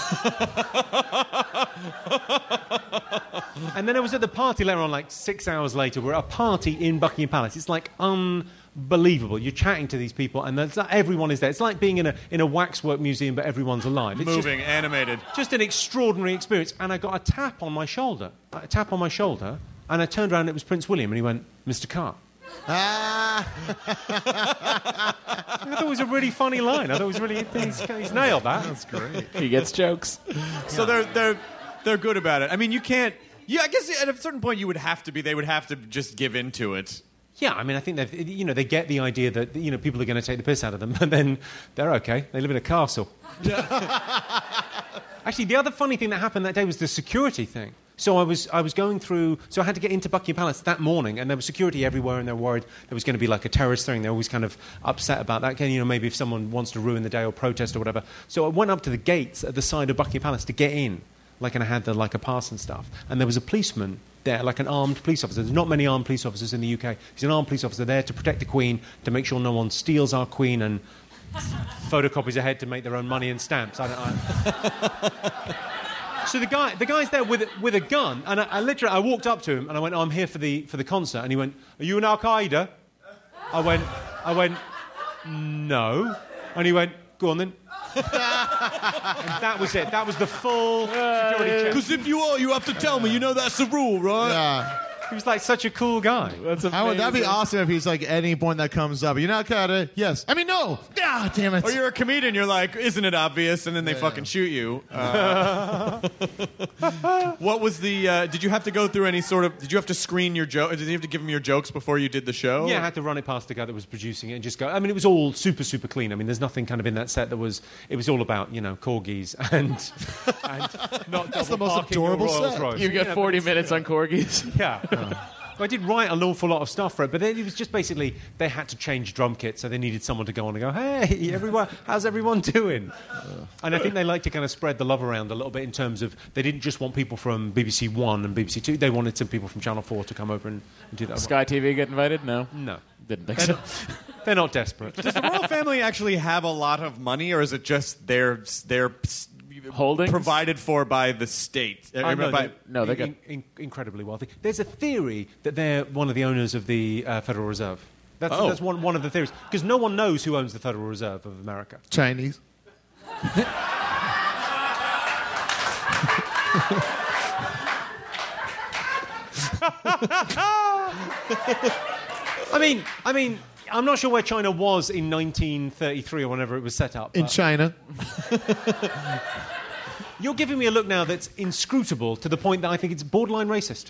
And then I was at the party later on, like six hours later. We're at a party in Buckingham Palace. It's like unbelievable. You're chatting to these people, and there's, everyone is there. It's like being in a in a waxwork museum, but everyone's alive. It's Moving, just, animated. just an extraordinary experience. And I got a tap on my shoulder, a tap on my shoulder, and I turned around. And it was Prince William, and he went, "Mister Carr." Ah. I thought it was a really funny line. I thought it was really he's, he's nailed that. That's great. He gets jokes. So they're they're they're good about it. I mean, you can't. Yeah, I guess at a certain point you would have to be. They would have to just give into it. Yeah, I mean, I think they you know they get the idea that you know people are going to take the piss out of them, and then they're okay. They live in a castle. Actually, the other funny thing that happened that day was the security thing. So I was I was going through. So I had to get into Buckingham Palace that morning, and there was security everywhere, and they were worried there was going to be like a terrorist thing. They're always kind of upset about that. You know, maybe if someone wants to ruin the day or protest or whatever. So I went up to the gates at the side of Buckingham Palace to get in, like, and I had the like a pass and stuff. And there was a policeman there, like an armed police officer. There's not many armed police officers in the U K. He's an armed police officer there to protect the Queen, to make sure no one steals our Queen and photocopies ahead to make their own money and stamps. I don't. I... So the guy, the guy's there with with a gun, and I, I literally I walked up to him and I went, oh, "I'm here for the for the concert," and he went, "Are you an Al Qaeda?" I went, I went, "No," and he went, "Go on then." And that was it. That was the full security check. Because if you are, you have to tell me. You know that's the rule, right? Yeah. He was like such a cool guy. That's How would that be awesome if he's like any point that comes up? You're not Carter? Yes. I mean, no. Ah, damn it. Or you're a comedian, you're like, isn't it obvious? And then they Yeah. fucking shoot you. Uh, what was the, uh, did you have to go through any sort of, did you have to screen your joke? Did you have to give them your jokes before you did the show? Yeah, I had to run it past the guy that was producing it and just go. I mean, it was all super, super clean. I mean, there's nothing kind of in that set that was. It was all about you know corgis and, and not That's the double most parking your adorable Rolls set. Royce. You get know, forty but minutes on corgis. Yeah. I did write an awful lot of stuff for it, but then it was just basically they had to change drum kit, so they needed someone to go on and go, "Hey, everyone, how's everyone doing?" And I think they like to kind of spread the love around a little bit in terms of they didn't just want people from B B C One and B B C Two; they wanted some people from Channel Four to come over and, and do that. Sky T V get invited? No. No, Didn't think so. they're not desperate. Does the royal family actually have a lot of money, or is it just their their Holdings? provided for by the state? I know By- they're no, they got- in, in, incredibly wealthy. There's a theory that they're one of the owners of the uh, Federal Reserve. That's, Oh. that's one, one of the theories. Because no one knows who owns the Federal Reserve of America. Chinese. I mean, I mean, I'm not sure where China was in nineteen thirty-three or whenever it was set up. In but China. You're giving me a look now that's inscrutable to the point that I think it's borderline racist.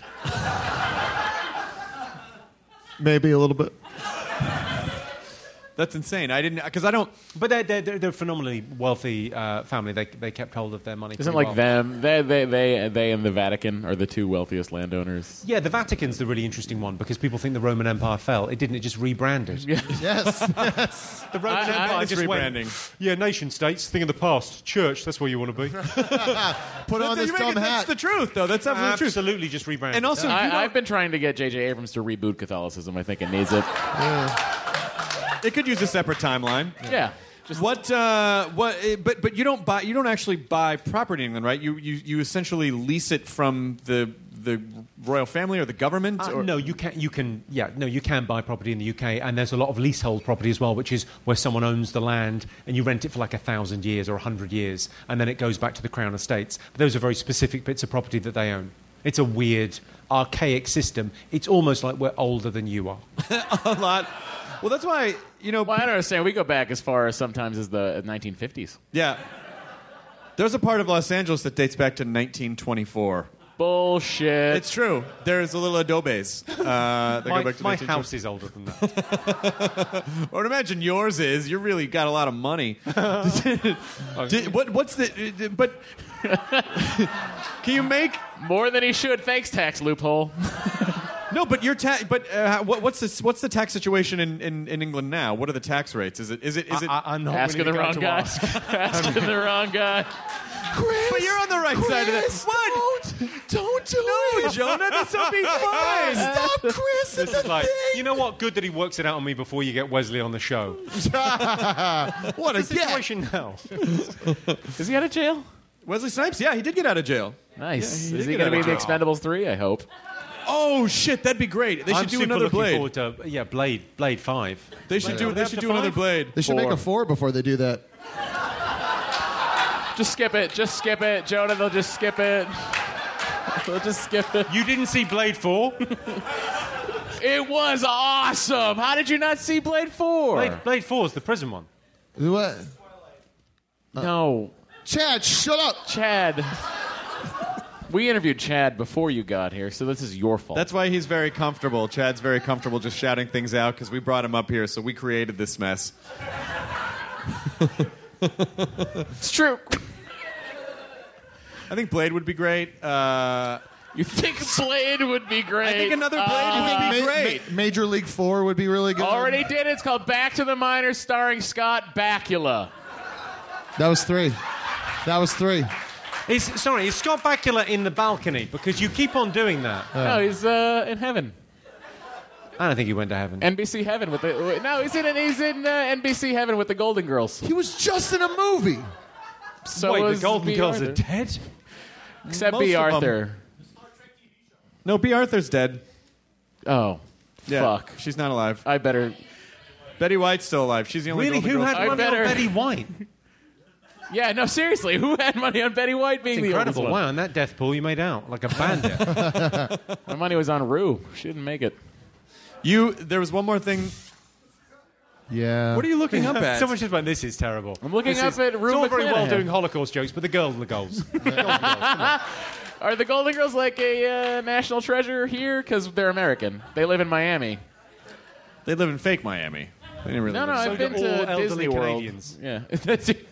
Maybe a little bit. That's insane. I didn't, because I don't. But they're, they're, they're, they're a phenomenally wealthy uh, family. They, they kept hold of their money. Isn't pretty like well. them? They, they, they, they, and the Vatican are the two wealthiest landowners. Yeah, the Vatican's the really interesting one because people think the Roman Empire fell. It didn't. It just rebranded. Yes. Yes. The Roman I- I- Empire it's just rebranding. went, yeah, nation states, thing of the past. Church, that's where you want to be. Put on this You make dumb it- That's hat. the truth, though. That's absolutely the truth. Absolutely just rebranded. And also, you don't- I, I've been trying to get J J Abrams to reboot Catholicism. I think it needs it. it could use a separate timeline. Yeah. what? Uh, what? uh, But but you don't buy. You don't actually buy property in England, right? You you, you essentially lease it from the the royal family or the government. Uh, or? no, you can. You can. Yeah, no, you can buy property in the U K, and there's a lot of leasehold property as well, which is where someone owns the land and you rent it for like a thousand years or a hundred years, and then it goes back to the Crown Estates. But those are very specific bits of property that they own. It's a weird, archaic system. It's almost like we're older than you are. A lot. Well, that's why you know. Well, I don't understand. We go back as far as sometimes as the nineteen fifties. Yeah. There's a part of Los Angeles that dates back to nineteen twenty-four. Bullshit. It's true. There's a little adobes. Uh, that my go back to my nineteen twenty. house is older than that. I would imagine yours is. You really got a lot of money. Did, what, what's the? But can you make more than he should? Thanks, tax loophole. No, but your ta- But uh, what, what's this? What's the tax situation in, in, in England now? What are the tax rates? Is it? Is it? Is it? I, I, I'm not asking the wrong guy. Asking the wrong guy. Chris, but you're on the right Chris, side of this. What? Don't, don't do No, it. Jonah, this will be fine. Stop, Chris. This It's is a like, thing. you know what? Good that he works it out on me before you get Wesley on the show. What a What's the get. situation now? Is he out of jail? Wesley Snipes? Yeah, he did get out of jail. Nice. Yeah, he Is did he get going to out be of the jail. Expendables three? I hope. Oh shit, that'd be great. They should I'm do super another looking Blade. forward to yeah, Blade, Blade Five. They should Blade. do. Are They up should to do another five? Blade. They should make a four before they do that. Just skip it. Just skip it. Jonah, they'll just skip it. They'll just skip it. You didn't see Blade Four? It was awesome. How did you not see Blade four? Blade, Blade Four is the prison one. What? No. Chad, shut up. Chad. We interviewed Chad before you got here, so this is your fault. That's why he's very comfortable. Chad's very comfortable just shouting things out because we brought him up here, so we created this mess. It's true. I think Blade would be great. Uh, You think Blade would be great? I think another Blade Uh, would be Ma- great. Ma- Major League Four would be really good. Already did it. It's called Back to the Minors, starring Scott Bakula. That was three. That was three. Is sorry, is Scott Bakula in the balcony? Because you keep on doing that. No, he's uh, in heaven. I don't think he went to heaven. N B C Heaven with the no, he's in he's in uh, N B C Heaven with the Golden Girls. He was just in a movie. So Wait, the was Golden B. Girls Arthur. are dead? Except Most B. of them. Arthur. No, B. Arthur's dead. Oh, Yeah, fuck! she's not alive. I better. Betty White's still alive. She's the only Really? Golden Who Girl had still- I money better- on Betty White? Yeah, no, seriously, who had money on Betty White being It's the incredible. oldest Wow, one? in that death pool you made out like a bandit. My money was on Rue. She didn't make it. You. There was one more thing. Yeah. What are you looking up at? Someone just went, this is terrible. I'm looking This up is- at Rue It's all very well McClanahan. doing Holocaust jokes, but the girls and the goals. The Golden Girls, come on. Are the Golden Girls like a uh, national treasure here? Because they're American. They live in Miami. They live in fake Miami. They didn't really No, no, live in- I've do been all to elderly Disney World. Canadians. Yeah, That's it.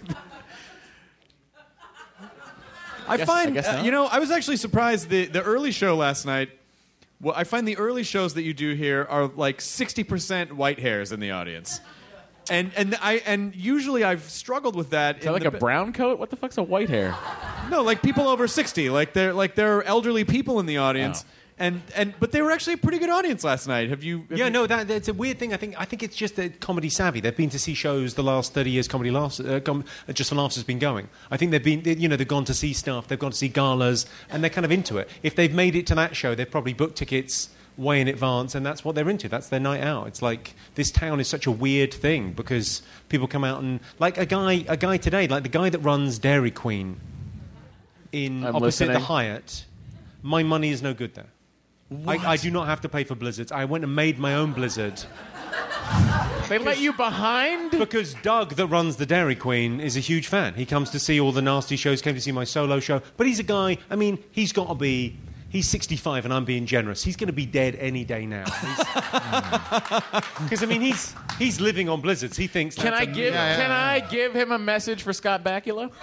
I guess- find, I guess uh, not. you know, I was actually surprised. The the early show last night. Well, I find the early shows that you do here are like sixty percent white hairs in the audience, and and I and usually I've struggled with that. Is that like a brown coat? What the fuck's a white hair? No, like people over sixty, like they're like there are elderly people in the audience, Oh. and and but they were actually a pretty good audience last night. Have you? have Yeah, you- no, that, that's a weird thing. I think I think it's just that comedy savvy. They've been to see shows the last thirty years. Comedy laughs, uh, com- uh, Just for Laughs has been going. I think they've been, they, you know, they've gone to see stuff. They've gone to see galas, and they're kind of into it. If they've made it to that show, they've probably booked tickets way in advance, and that's what they're into. That's their night out. It's like this town is such a weird thing because people come out and like a guy, a guy today, like the guy that runs Dairy Queen in I'm opposite the listening. Hyatt. My money is no good there. I, I do not have to pay for blizzards. I went and made my own blizzard. They let you behind? Because Doug, that runs the Dairy Queen, is a huge fan. He comes to see all the nasty shows, came to see my solo show. But he's a guy, I mean, he's got to be... He's sixty-five and I'm being generous. He's going to be dead any day now. Because, I mean, he's he's living on blizzards. He thinks Can that's I a- give Yeah, yeah, Can yeah. I give him a message for Scott Bakula?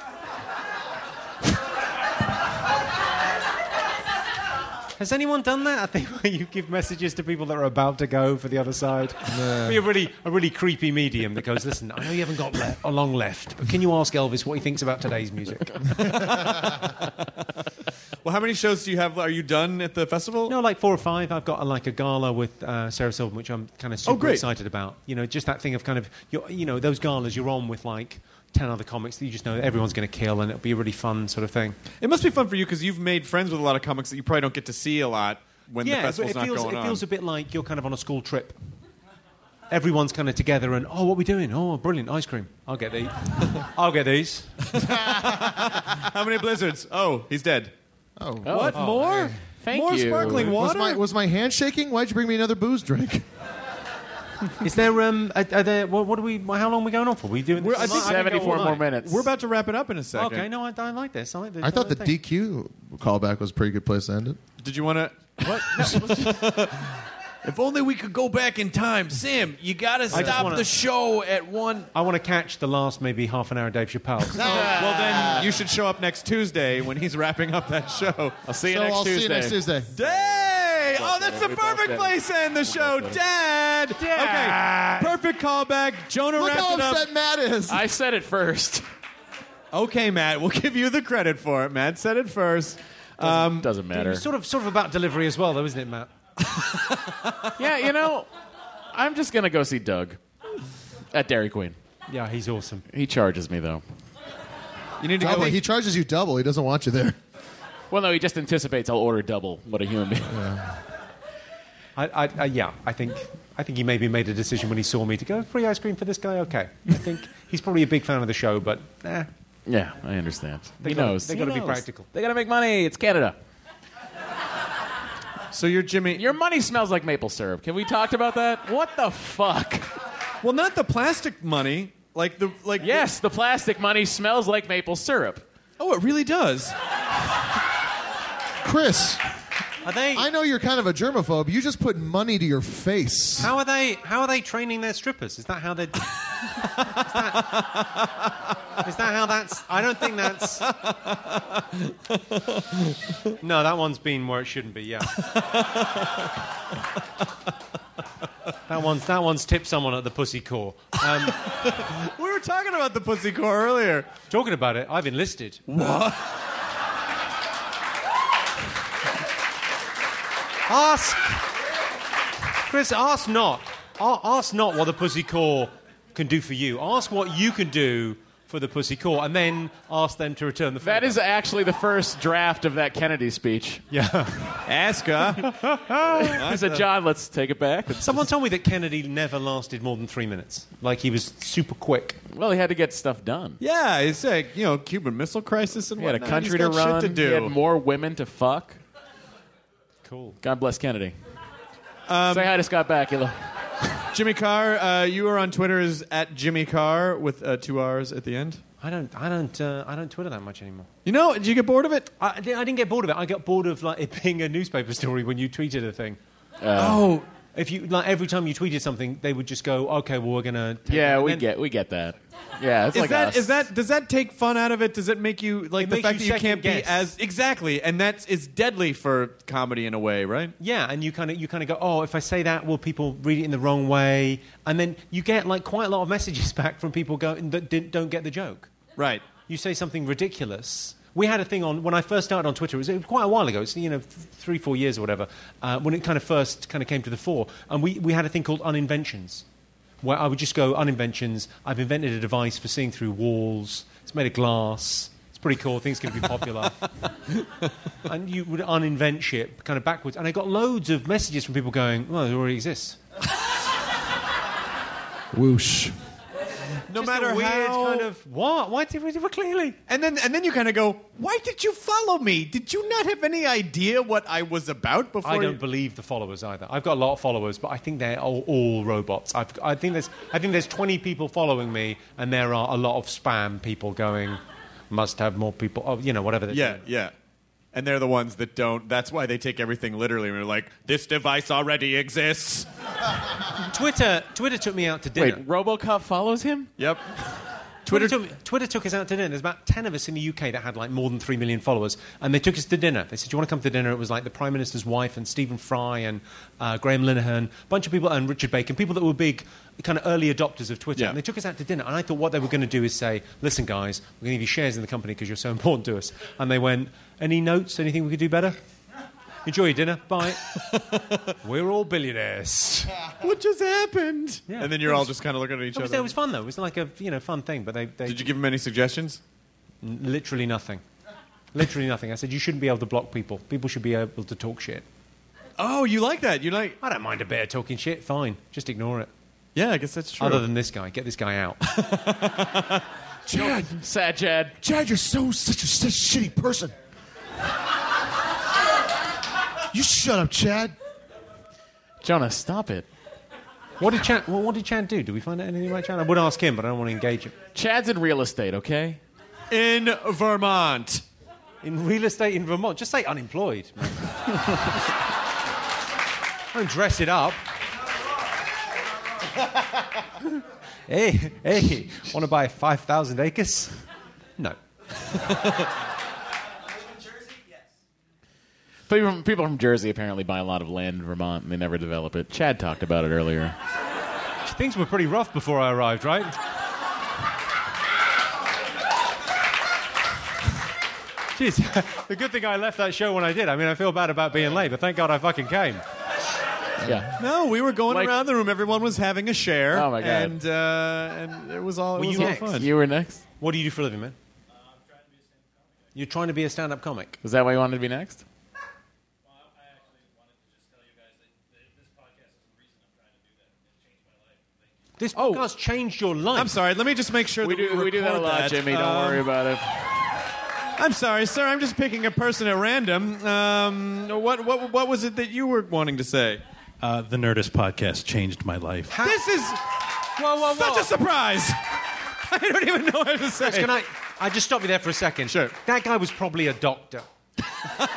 Has anyone done that? I think where you give messages to people that are about to go for the other side. Be a really, a really creepy medium that goes, listen, I know you haven't got le- a long left, but can you ask Elvis what he thinks about today's music? Well, how many shows do you have? Are you done at the festival? No, like four or five. I've got a, like a gala with uh, Sarah Silverman, which I'm kind of Oh, super great. excited about. You know, just that thing of kind of, you're, you know, those galas you're on with like ten other comics that you just know everyone's going to kill, and it'll be a really fun sort of thing. It must be fun for you because you've made friends with a lot of comics that you probably don't get to see a lot when yeah, the festival's it not feels, going it on. feels a bit like you're kind of on a school trip. Everyone's kind of together and, oh, what are we doing? Oh, brilliant, ice cream. I'll get these. I'll get these. How many blizzards? Oh, he's dead. Oh, What? oh, More? hey. Thank More you. sparkling Was water? my, was my hand shaking? Why'd you bring me another booze drink? Is there, um, are, are there, what, what are we, how long are we going on for? we doing We're- this? I think can go seventy-four all more night. minutes. We're about to wrap it up in a second. Okay, no, I, I like this. I, like this. I thought the like D Q callback was a pretty good place to end it. Did you want to... What? If only we could go back in time. Sam, you got to just stop wanna- the show at one... I want to catch the last maybe half an hour of Dave Chappelle. Well, then you should show up next Tuesday when he's wrapping up that show. I'll see you So next I'll Tuesday. see you next Tuesday. Day! Oh, that's the We both perfect did. place to end the show. Dad! Dad! Okay, perfect callback. Jonah Look wrapped how it up. upset Matt is. I said it first. Okay, Matt, we'll give you the credit for it. Matt said it first. Um, Doesn't matter. It's sort of, sort of about delivery as well, though, isn't it, Matt? Yeah, you know, I'm just going to go see Doug at Dairy Queen. Yeah, he's awesome. He charges me, though. you need to Double. go. He charges you double. He doesn't want you there. Well, no, he just anticipates I'll order double what a human being. I, I, I, yeah, I think, I think he maybe made a decision when he saw me to go, free ice cream for this guy? Okay. I think he's probably a big fan of the show, but eh, Yeah, I understand. They he gotta- knows. they He gotta be knows. practical. They got to make money. It's Canada. So you're Jimmy. Your money smells like maple syrup. Can we talk about that? What the fuck? Well, not the plastic money. Like the like. Yes, the plastic money smells like maple syrup. Oh, it really does. Chris, are they? I know you're kind of a germaphobe. You just put money to your face. How are they? How are they training their strippers? Is that how they? is, that, is that how that's? I don't think that's. No, that one's been where it shouldn't be. Yeah. That one's that one's tipped someone at the pussy core. Um, We were talking about the pussy core earlier. talking about it, I've enlisted. What? Ask, Chris. Ask not. A- Ask not what the pussy core can do for you. Ask what you can do for the pussy core, and then ask them to return the favor. That is actually the first draft of that Kennedy speech. Yeah. Ask her. I said, John, let's take it back. Someone told me that Kennedy never lasted more than three minutes. Like he was super quick. Well, he had to get stuff done. Yeah, it's like, you know, Cuban Missile Crisis and He had a whatnot. country He's to got run. Shit to do. He had more women to fuck. Cool. God bless Kennedy. Um, Say hi to Scott Bakula. Jimmy Carr, uh, you are on Twitter as at Jimmy Carr with uh, two R's at the end. I don't, I don't, uh, I don't Twitter that much anymore. You know, did you get bored of it? I, I didn't get bored of it. I got bored of like it being a newspaper story when you tweeted a thing. Oh, If you like every time you tweeted something, they would just go, "Okay, well, we're gonna." Take Yeah, it." And we then- get we get that. Yeah, it's is like that us. is that does that take fun out of it? Does it make you like It the makes fact you that you can't be second guess. as exactly? And that's is deadly for comedy in a way, right? Yeah, and you kind of you kind of go, "Oh, if I say that, will people read it in the wrong way?" And then you get like quite a lot of messages back from people going that didn't, don't get the joke. Right. You say something ridiculous. We had a thing on when I first started on Twitter. It was, it was quite a while ago. It's you know th- three, four years or whatever. Uh, when it kind of first kind of came to the fore, and we, we had a thing called uninventions, where I would just go uninventions. I've invented a device for seeing through walls. It's made of glass. It's pretty cool. Things can be popular. And you would uninvent shit kind of backwards. And I got loads of messages from people going, "Well, it already exists." Whoosh. No Just matter a weird how kind of what? Why did we do it clearly? And then and then you kind of go, why did you follow me? Did you not have any idea what I was about before? I you... don't believe the followers either. I've got a lot of followers, but I think they're all, all robots. I've, I think there's I think there's twenty people following me, and there are a lot of spam people going. Must have more people. Oh, you know, whatever. They're Yeah, doing. yeah. And they're the ones that don't. That's why they take everything literally. They're like, this device already exists. Twitter, Twitter took me out to dinner. Wait, RoboCop follows him? Yep. Twitter, took, Twitter took us out to dinner. There's about ten of us in the U K that had like more than three million followers, and they took us to dinner. They said, "Do you want to come to dinner?" It was like the Prime Minister's wife and Stephen Fry and uh, Graham Linehan, a bunch of people, and Richard Bacon, people that were big kind of early adopters of Twitter. Yeah. And they took us out to dinner, and I thought what they were going to do is say, "Listen, guys, we're going to give you shares in the company because you're so important to us." And they went, "Any notes? Anything we could do better? Enjoy your dinner. Bye." We're all billionaires. What just happened? Yeah. And then you're all just kind of looking at each It was, other. it was fun though. It was like a you know fun thing. But they, they Did you give them any suggestions? N- literally nothing. Literally nothing. I said you shouldn't be able to block people. People should be able to talk shit. Oh, you like that? You like? I don't mind a bear talking shit. Fine, just ignore it. Yeah, I guess that's true. Other than this guy, get this guy out. Chad, Sad Chad. Chad, you're so such a such a shitty person. You shut up, Chad. Jonah, stop it. What did Chad? Well, what did Chad do? Did we find out anything about Chad? I would ask him, but I don't want to engage him. Chad's in real estate, okay? In Vermont. In real estate in Vermont, just say unemployed. Man. Don't dress it up. hey, hey, want to buy five thousand acres? No. People from, people from Jersey apparently buy a lot of land in Vermont and they never develop it. Chad talked about it earlier. Things were pretty rough before I arrived, right? Jeez, the good thing I left that show when I did. I mean, I feel bad about being late, but thank God I fucking came. Yeah. No, we were going Like- around the room. Everyone was having a share. Oh, my God. And uh, and it was all, it Were was you all next? fun. You were next? What do you do for a living, man? You're trying to be a stand-up comic. Is that why you wanted to be next? This podcast changed your life. I'm sorry. Let me just make sure We that we do, we do that a record lot, that. Jimmy. Don't Um, worry about it. I'm sorry, sir. I'm just picking a person at random. Um, what what what was it that you were wanting to say? Uh, the Nerdist podcast changed my life. This is Whoa, whoa, whoa. such a surprise. I don't even know what to say. Can I, I just stop you there for a second? Sure. That guy was probably a doctor. what,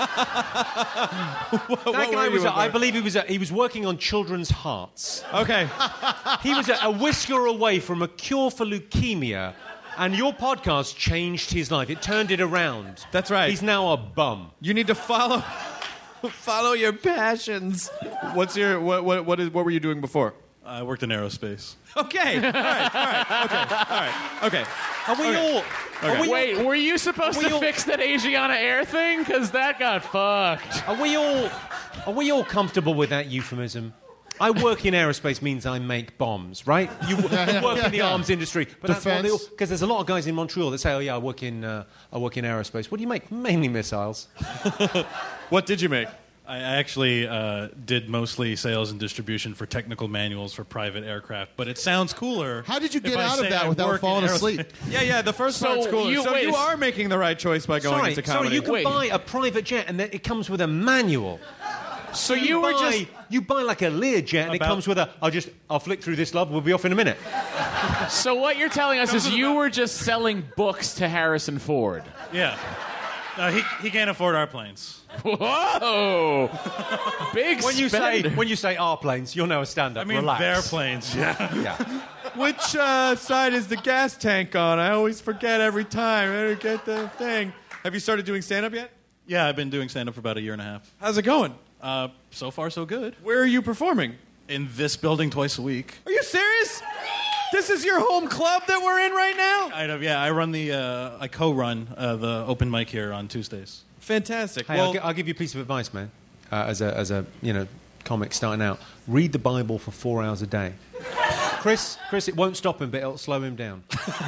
That what guy were was, you a, I about? believe he was, a, he was working on children's hearts. Okay. He was a, a whisker away from a cure for leukemia, and your podcast changed his life. It turned it around. That's right. He's now a bum. You need to follow follow your passions. What's your what what what, is, what were you doing before? I worked in aerospace. Okay. All right. All right. Okay. All right. Okay. Are we Okay. all... Are we Wait, were you supposed Are we to all- fix that Asiana Air thing? Because that got fucked. Are we all... Are we all comfortable with that euphemism? I work in aerospace means I make bombs, right? You, you yeah, work yeah, in the yeah. arms industry, but that's what they Defense. because there's a lot of guys in Montreal that say, "Oh yeah, I work in uh, I work in aerospace." What do you make? Mainly missiles. What did you make? I actually uh, did mostly sales and distribution for technical manuals for private aircraft, but it sounds cooler. How did you if get I out of say that I without work in falling aerospace. asleep? Yeah, yeah. The first So part's cool. you- so wait, you s- are making the right choice by going Sorry, into sorry, comedy. you can Wait. buy a private jet and then it comes with a manual. So you were buy, just... you buy like a Learjet and it About- comes with a. I'll just I'll flick through this, love. We'll be off in a minute. So what you're telling us is you were just selling books to Harrison Ford. Yeah. No, he, he can't afford our planes. Whoa! Big When you say spender. when you say our planes, you'll know a stand-up. I mean, Relax. their planes. Yeah. Yeah. Which uh, side is the gas tank on? I always forget every time. I don't get the thing. Have you started doing stand-up yet? Yeah, I've been doing stand-up for about a year and a half. How's it going? Uh, so far, so good. Where are you performing? In this building twice a week. Are you serious? This is your home club that we're in right now? Kind of, yeah. I run the, uh, I co-run uh, the open mic here on Tuesdays. Fantastic. Hey, well, I'll, gi- I'll give you a piece of advice, man. Uh, as a as a you know comic starting out, read the Bible for four hours a day. Chris, Chris, it won't stop him, but it'll slow him down.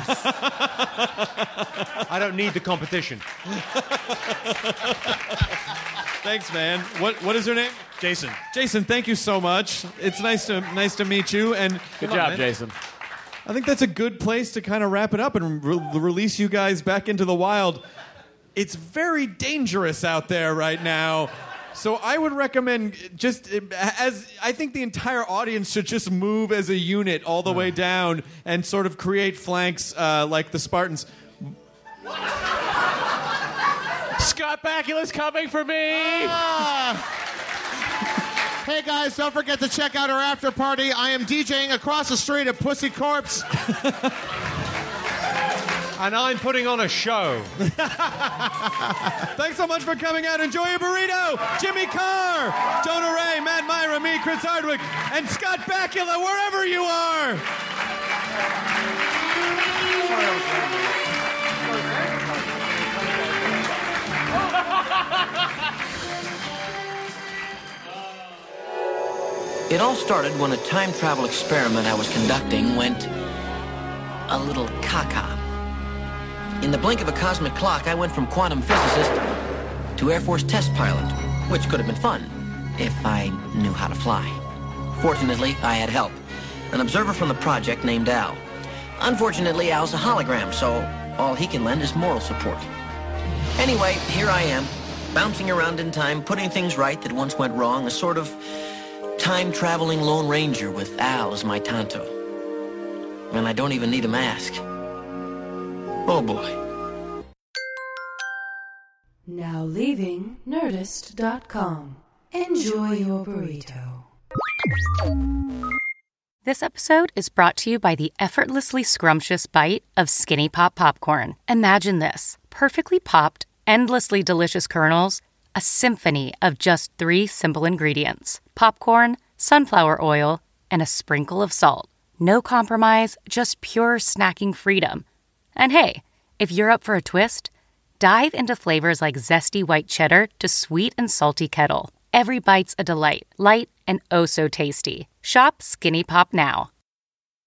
I don't need the competition. thanks, man. What what is your name? Jason. Jason, thank you so much. It's nice to nice to meet you. And Good come on, job, man. Jason. I think that's a good place to kind of wrap it up and re- release you guys back into the wild. It's very dangerous out there right now. So I would recommend just as I think the entire audience should just move as a unit all the way down and sort of create flanks uh, like the Spartans. Scott Bakula's coming for me. Hey guys, don't forget to check out our after party. I am DJing across the street at Pussy Corpse. And I'm putting on a show. Thanks so much for coming out. Enjoy your burrito. Jimmy Carr, Jonah Ray, Matt Myra, me, Chris Hardwick, and Scott Bakula, wherever you are. It all started when a time travel experiment I was conducting went a little caca. In the blink of a cosmic clock, I went from quantum physicist to Air Force test pilot, which could have been fun if I knew how to fly. Fortunately, I had help, an observer from the project named Al. Unfortunately, Al's a hologram, so all he can lend is moral support. Anyway, here I am, bouncing around in time, putting things right that once went wrong, a sort of time-traveling Lone Ranger with Al as my Tonto. And I don't even need a mask. Oh, boy. Now leaving Nerdist dot com. Enjoy your burrito. This episode is brought to you by the effortlessly scrumptious bite of Skinny Pop Popcorn. Imagine this. Perfectly popped, endlessly delicious kernels, a symphony of just three simple ingredients. Popcorn, sunflower oil, and a sprinkle of salt. No compromise, just pure snacking freedom. And hey, if you're up for a twist, dive into flavors like zesty white cheddar to sweet and salty kettle. Every bite's a delight, light and oh so tasty. Shop Skinny Pop now.